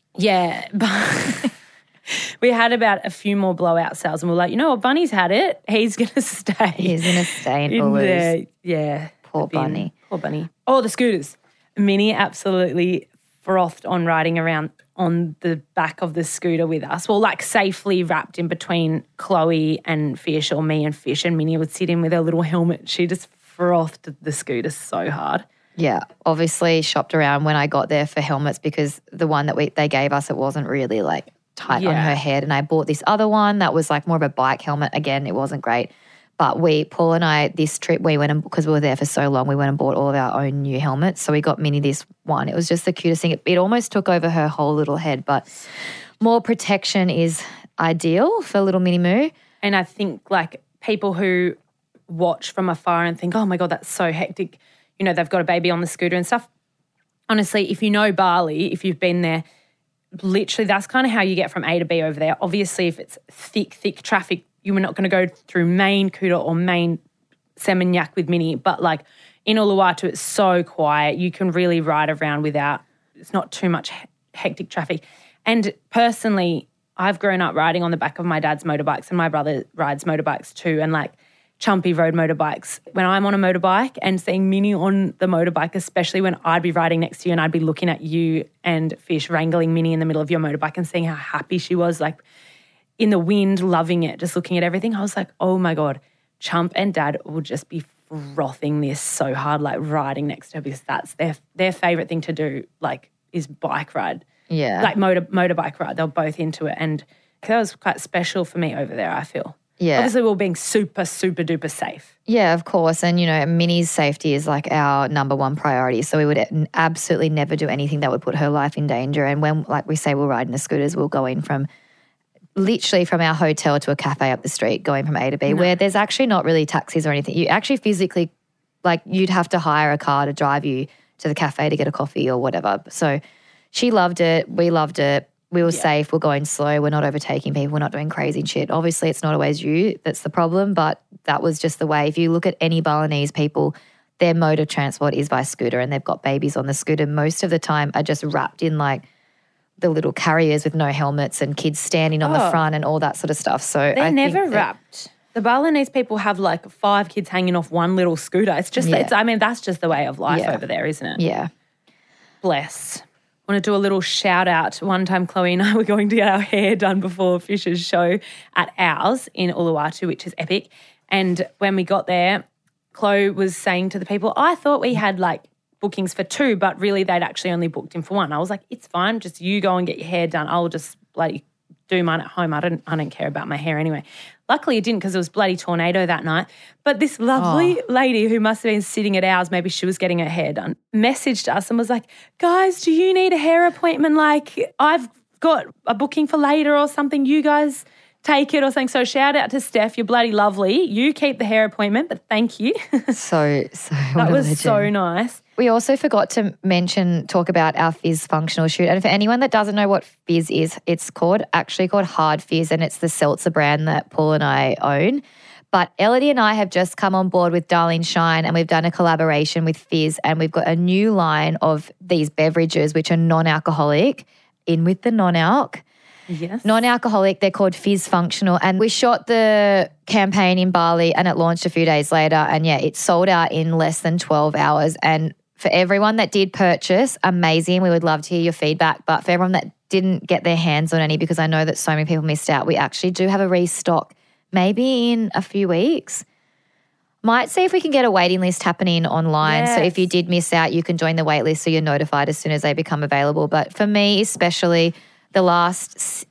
Speaker 2: Yeah, but we had about a few more blowout sales and we're like, you know what, Bunny's had it. He's going to stay.
Speaker 3: He's going to stay in,
Speaker 2: in
Speaker 3: Ulus.
Speaker 2: there. Yeah.
Speaker 3: Poor
Speaker 2: the bin.
Speaker 3: Bunny.
Speaker 2: Poor Bunny. Oh, the scooters. Minnie absolutely frothed on riding around on the back of the scooter with us. Well, like safely wrapped in between Chloe and Fish, or me and Fish, and Minnie would sit in with her little helmet. She just frothed the scooter so hard.
Speaker 3: Yeah, obviously shopped around when I got there for helmets because the one that we they gave us, it wasn't really like tight on
Speaker 2: Yeah.
Speaker 3: her head. And I bought this other one that was like more of a bike helmet. Again, it wasn't great. But we, Paul and I, this trip we went and, because we were there for so long, we went and bought all of our own new helmets. So we got Minnie this one. It was just the cutest thing. It, it almost took over her whole little head, but more protection is ideal for little Minnie Moo.
Speaker 2: And I think like people who watch from afar and think, oh my God, that's so hectic. You know, they've got a baby on the scooter and stuff. Honestly, if you know Bali, if you've been there, literally that's kind of how you get from A to B over there. Obviously, if it's thick, thick traffic, you were not going to go through main Kuta or main Seminyak with Minnie. But like in Uluwatu, it's so quiet. You can really ride around without, it's not too much hectic traffic. And personally, I've grown up riding on the back of my dad's motorbikes and my brother rides motorbikes too, and like chumpy road motorbikes. When I'm on a motorbike and seeing Minnie on the motorbike, especially when I'd be riding next to you and I'd be looking at you and Fish wrangling Minnie in the middle of your motorbike and seeing how happy she was, like in the wind, loving it, just looking at everything, I was like, oh my God, Chump and Dad will just be frothing this so hard, like riding next to her, because that's their their favourite thing to do, like is bike ride.
Speaker 3: Yeah.
Speaker 2: Like motor motorbike ride. They're both into it. And that was quite special for me over there, I feel.
Speaker 3: Yeah.
Speaker 2: Obviously, we were being super, super duper safe.
Speaker 3: Yeah, of course. And, you know, Minnie's safety is like our number one priority. So we would absolutely never do anything that would put her life in danger. And when, like we say, we'll ride in the scooters, we'll go in from literally from our hotel to a cafe up the street, going from A to B, no. where there's actually not really taxis or anything. You actually physically, like you'd have to hire a car to drive you to the cafe to get a coffee or whatever. So she loved it. We loved it. We were yeah. safe. We're going slow. We're not overtaking people. We're not doing crazy shit. Obviously, it's not always you that's the problem, but that was just the way. If you look at any Balinese people, their mode of transport is by scooter, and they've got babies on the scooter. Most of the time are just wrapped in like the little carriers with no helmets and kids standing on oh. the front and all that sort of stuff. So
Speaker 2: They're
Speaker 3: I
Speaker 2: never
Speaker 3: think that,
Speaker 2: wrapped. The Balinese people have like five kids hanging off one little scooter. It's just, yeah. it's, I mean, that's just the way of life
Speaker 3: yeah.
Speaker 2: over there, isn't it?
Speaker 3: Yeah.
Speaker 2: Bless. I want to do a little shout out. One time Chloe and I were going to get our hair done before Fisher's show at ours in Uluwatu, which is epic. And when we got there, Chloe was saying to the people, I thought we had like bookings for two, but really they'd actually only booked him for one. I was like, it's fine. Just you go and get your hair done. I'll just bloody do mine at home. I don't I don't care about my hair anyway. Luckily it didn't, because it was bloody tornado that night. But this lovely oh. lady who must have been sitting at ours, maybe she was getting her hair done, messaged us and was like, guys, do you need a hair appointment? Like I've got a booking for later or something. You guys take it or something. So shout out to Steph. You're bloody lovely. You keep the hair appointment, but thank you.
Speaker 3: so, so
Speaker 2: That was so nice.
Speaker 3: We also forgot to mention, talk about our Fizz functional shoot. And for anyone that doesn't know what Fizz is, it's called, actually called Hard Fizz, and it's the seltzer brand that Paul and I own. But Elodie and I have just come on board with Darling Shine, and we've done a collaboration with Fizz, and we've got a new line of these beverages which are non-alcoholic, in with the non-alc.
Speaker 2: Yes.
Speaker 3: Non-alcoholic, they're called Fizz Functional. And we shot the campaign in Bali and it launched a few days later. And yeah, it sold out in less than twelve hours. And for everyone that did purchase, amazing. We would love to hear your feedback. But for everyone that didn't get their hands on any, because I know that so many people missed out, we actually do have a restock maybe in a few weeks. Might see if we can get a waiting list happening online.
Speaker 2: Yes.
Speaker 3: So if you did miss out, you can join the wait list so you're notified as soon as they become available. But for me especially, the last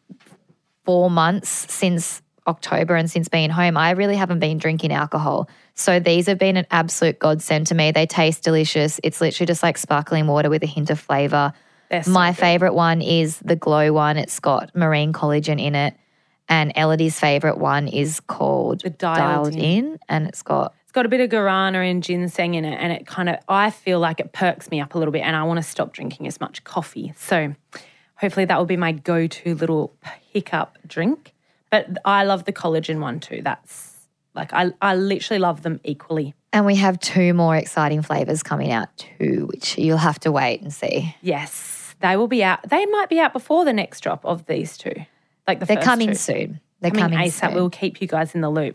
Speaker 3: four months since October and since being home, I really haven't been drinking alcohol. So these have been an absolute godsend to me. They taste delicious. It's literally just like sparkling water with a hint of flavour.
Speaker 2: So
Speaker 3: My
Speaker 2: good.
Speaker 3: favourite one is the Glow one. It's got marine collagen in it. And Elodie's favourite one is called
Speaker 2: The Dialed,
Speaker 3: Dialed in. in, and it's got
Speaker 2: It's got a bit of guarana and ginseng in it, and it kind of, I feel like it perks me up a little bit, and I want to stop drinking as much coffee. So hopefully that will be my go-to little hiccup drink. But I love the collagen one too. That's like, I, I literally love them equally.
Speaker 3: And we have two more exciting flavours coming out too, which you'll have to wait and see.
Speaker 2: Yes. They will be out. They might be out before the next drop of these two. Like the
Speaker 3: They're
Speaker 2: first
Speaker 3: coming
Speaker 2: two.
Speaker 3: soon. They're
Speaker 2: coming,
Speaker 3: coming
Speaker 2: ASAP.
Speaker 3: soon.
Speaker 2: We'll keep you guys in the loop.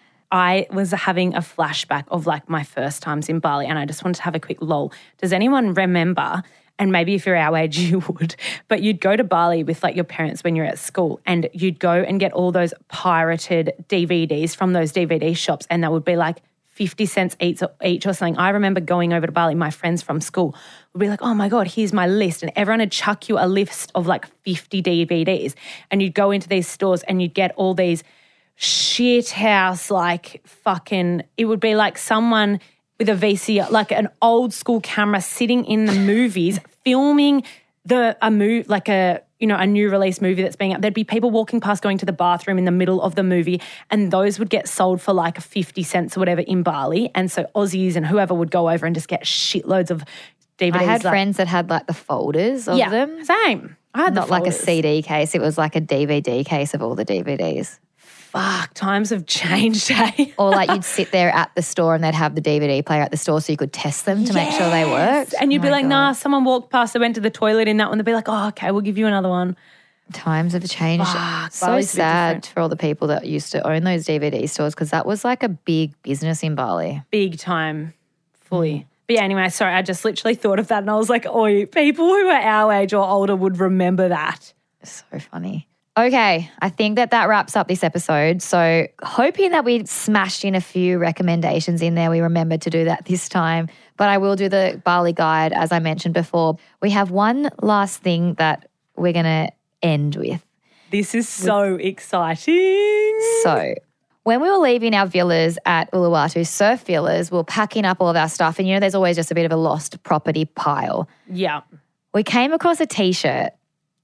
Speaker 2: I was having a flashback of like my first times in Bali and I just wanted to have a quick lol. Does anyone remember, and maybe if you're our age you would, but you'd go to Bali with like your parents when you're at school and you'd go and get all those pirated D V Ds from those D V D shops and that would be like fifty cents each, each or something. I remember going over to Bali, my friends from school would be like, oh my God, here's my list. And everyone would chuck you a list of like fifty D V Ds and you'd go into these stores and you'd get all these shit house, like fucking, it would be like someone with a V C R, like an old school camera sitting in the movies filming the a move like a you know a new release movie that's being out. There'd be people walking past going to the bathroom in the middle of the movie and those would get sold for like fifty cents or whatever in Bali. And so Aussies and whoever would go over and just get shitloads of D V Ds.
Speaker 3: I had
Speaker 2: like,
Speaker 3: friends that had like the folders of
Speaker 2: yeah,
Speaker 3: them.
Speaker 2: Same. I had
Speaker 3: Not
Speaker 2: the
Speaker 3: like a
Speaker 2: folders.
Speaker 3: C D case. It was like a D V D case of all the D V Ds.
Speaker 2: Fuck, times have changed, eh?
Speaker 3: Or like you'd sit there at the store and they'd have the D V D player at the store so you could test them to make sure they worked.
Speaker 2: And you'd
Speaker 3: Oh
Speaker 2: be
Speaker 3: my
Speaker 2: like,
Speaker 3: God.
Speaker 2: nah, someone walked past, they went to the toilet in that one. They'd be like, oh, okay, we'll give you another one.
Speaker 3: Times have changed.
Speaker 2: Fuck,
Speaker 3: So
Speaker 2: Bali's a bit
Speaker 3: sad
Speaker 2: different.
Speaker 3: for all the people that used to own those D V D stores because that was like a big business in Bali.
Speaker 2: Big time, fully. But yeah, anyway, sorry, I just literally thought of that and I was like, oi, people who are our age or older would remember that.
Speaker 3: So funny. Okay, I think that that wraps up this episode. So hoping that we smashed in a few recommendations in there. We remembered to do that this time. But I will do the Bali guide, as I mentioned before. We have one last thing that we're going to end with.
Speaker 2: This is so exciting.
Speaker 3: So when we were leaving our villas at Uluwatu, surf villas, we were packing up all of our stuff. And, you know, there's always just a bit of a lost property pile.
Speaker 2: Yeah.
Speaker 3: We came across a T-shirt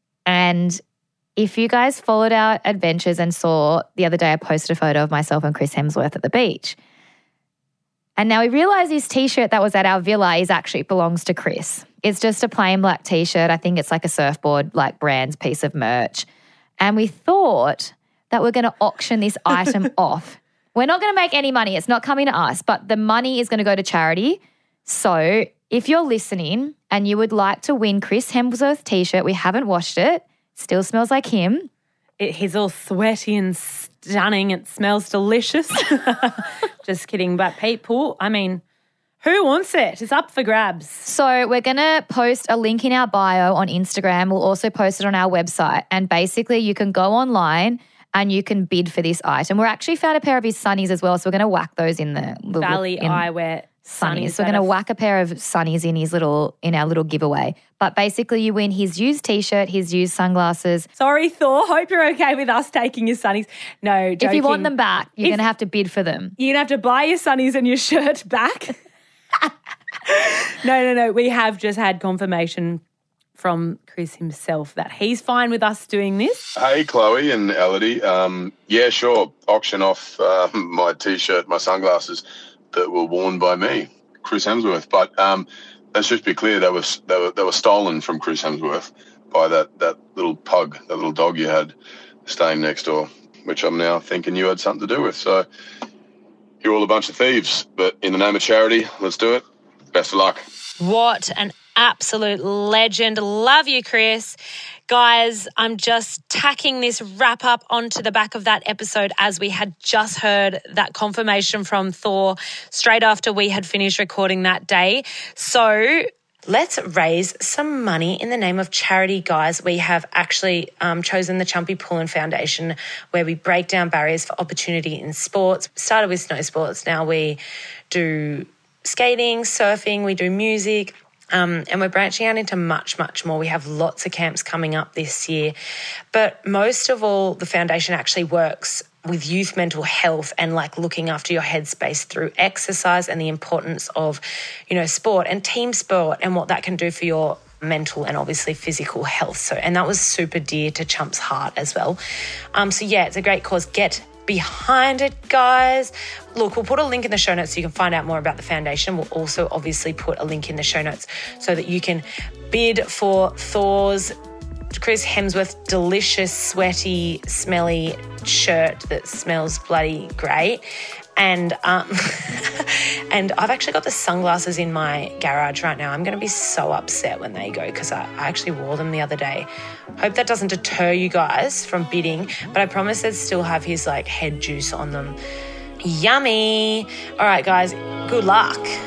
Speaker 3: and if you guys followed our adventures and saw the other day I posted a photo of myself and Chris Hemsworth at the beach. And now we realise this T-shirt that was at our villa is actually belongs to Chris. It's just a plain black T-shirt. I think it's like a surfboard like brand's piece of merch. And we thought that we're going to auction this item off. We're not going to make any money. It's not coming to us, but the money is going to go to charity. So if you're listening and you would like to win Chris Hemsworth T-shirt, we haven't washed it. Still smells like him.
Speaker 2: It, he's all sweaty and stunning. It smells delicious. Just kidding. But people, I mean, who wants it? It's up for grabs.
Speaker 3: So we're going to post a link in our bio on Instagram. We'll also post it on our website. And basically you can go online and you can bid for this item. We're actually found a pair of his sunnies as well. So we're going to whack those in the little,
Speaker 2: Valley
Speaker 3: in
Speaker 2: Eyewear
Speaker 3: sunnies.
Speaker 2: sunnies.
Speaker 3: So we're
Speaker 2: that
Speaker 3: going to
Speaker 2: are-
Speaker 3: whack a pair of sunnies in his little in our little giveaway. But basically you win his used T-shirt, his used sunglasses.
Speaker 2: Sorry, Thor. Hope you're okay with us taking your sunnies. No, joking.
Speaker 3: If you want them back, you're
Speaker 2: If-
Speaker 3: going to have to bid for them.
Speaker 2: You're going to have to buy your sunnies and your shirt back. no, no, no. We have just had confirmation from Chris himself that he's fine with us doing this.
Speaker 5: Hey, Chloe and Elodie. Um, yeah, sure. Auction off uh, my T-shirt, my sunglasses that were worn by me, Chris Hemsworth. But um, let's just be clear, they were, they were they were stolen from Chris Hemsworth by that, that little pug, that little dog you had staying next door, which I'm now thinking you had something to do with. So you're all a bunch of thieves. But in the name of charity, let's do it. Best of luck.
Speaker 2: What an absolute legend. Love you, Chris. Guys, I'm just tacking this wrap up onto the back of that episode as we had just heard that confirmation from Thor straight after we had finished recording that day. So let's raise some money in the name of charity, guys. We have actually um, chosen the Chumpy Pullen Foundation, where we break down barriers for opportunity in sports. Started with snow sports. Now we do skating, surfing, we do music. Um, and we're branching out into much, much more. We have lots of camps coming up this year. But most of all, the foundation actually works with youth mental health and like looking after your headspace through exercise and the importance of, you know, sport and team sport and what that can do for your mental and obviously physical health. So, and that was super dear to Chump's heart as well. Um, so yeah, it's a great cause. Get behind it, guys. Look, we'll put a link in the show notes so you can find out more about the foundation. We'll also obviously put a link in the show notes so that you can bid for Thor's Chris Hemsworth delicious, sweaty, smelly shirt that smells bloody great. And um, and I've actually got the sunglasses in my garage right now. I'm going to be so upset when they go because I, I actually wore them the other day. Hope that doesn't deter you guys from bidding, but I promise they'd still have his like head juice on them. Yummy. All right, guys, good luck.